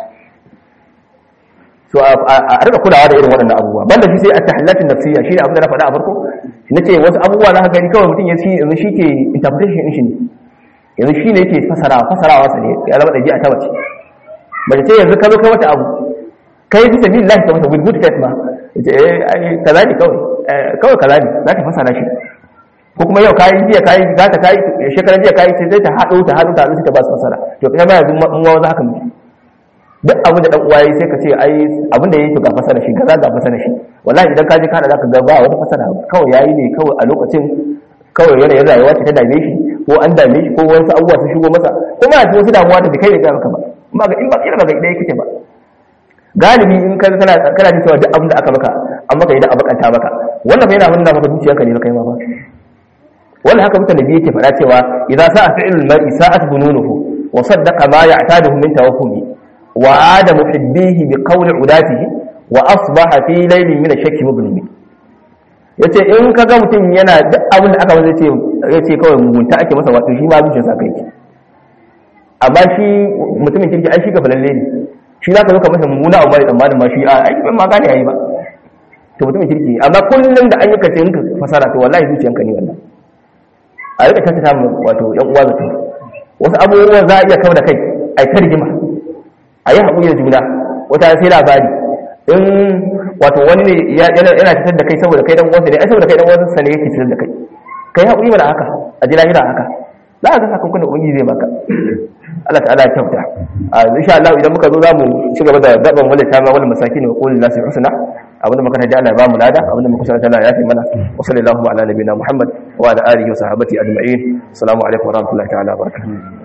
Speaker 2: so a rika kulawa da irin waɗannan abubuwa banda shi sai at-tahallatin nafsiyya shine abin da na faɗa a farko nace wasu abubuwa na gani kawai mutum ya ci yanzu shi ke interpretation shi ne yanzu shi ne yake fasara fasarawa sa ne ya zama dabi'a ta wace bace ce yanzu ka zo kai mata abu kai bi sabilillah ta mata with good faith ma yace eh ai kaza ne kawai kawai kaza ne za ta fasara shi ko kuma yau kai jiya kai za ta kai shekaran jiya kai sai ta hado ta hado ta ta ba su fasara to kuma yanzu mun wa za haka mu duk abin da dan uwa yayi sai ka ce ai abin da yake ga fasara shi kaza ga fasara shi wallahi idan ka je kana zaka ga ba wata fasara kawai yayi ne kawai a lokacin kawai yana yana rayuwa ta dame shi ko an dame shi ko wasu abubuwa sun shigo masa kuma a wasu damuwa da kai ne ga maka ba ba ga in ba kira ba ga idai kake ba galibi in ka kana kana jin cewa duk abin da aka maka an maka idan abakanta maka wannan yana nuna maka zuciyarka ne kai ma ba wannan haka mutane biyu yake faɗa cewa idza sa'a fi'lul mar'i sa'at bununuhu wa saddaqa ma ya'taduhu min tawakkumi وعاد محبيه بقول عداته واصبح في ليل من الشك مظلم yace in kaga mutum yana duk abin da aka wanda yace yace kawai mugunta ake masa wato shi ma zuciyarsa kai amma shi mutumin kirki ai shi ka falalle ne shi zaka zo ka masa mumuna amma da tsammanin ma shi a ai ban ma gane yayi ba to mutumin kirki amma kullun da ayyuka ce in ka fasara to wallahi zuciyanka ne wannan a rika tattata mu wato yan uwa zato wasu abubuwa za a iya kawo da kai ai ta rigima a yi haƙuri da juna wata sai labari in wato wani ne yana fitar da kai saboda kai dan uwansa ne ai saboda kai dan uwansa ne yake fitar da kai kai haƙuri mana haka a ji lahira haka za ka ga sakamakon da ubangiji zai baka Allah ta'ala ya kyauta a insha Allah idan muka zo zamu ci gaba da gaban wala ta ma wala masakin wa qul lil husna abinda muka tada Allah ya ba mu lada abinda muka sanar Allah ya fi mana wa sallallahu ala nabiyina Muhammad wa ala alihi wa sahbihi ajma'in assalamu alaikum wa rahmatullahi ta'ala wa barakatuh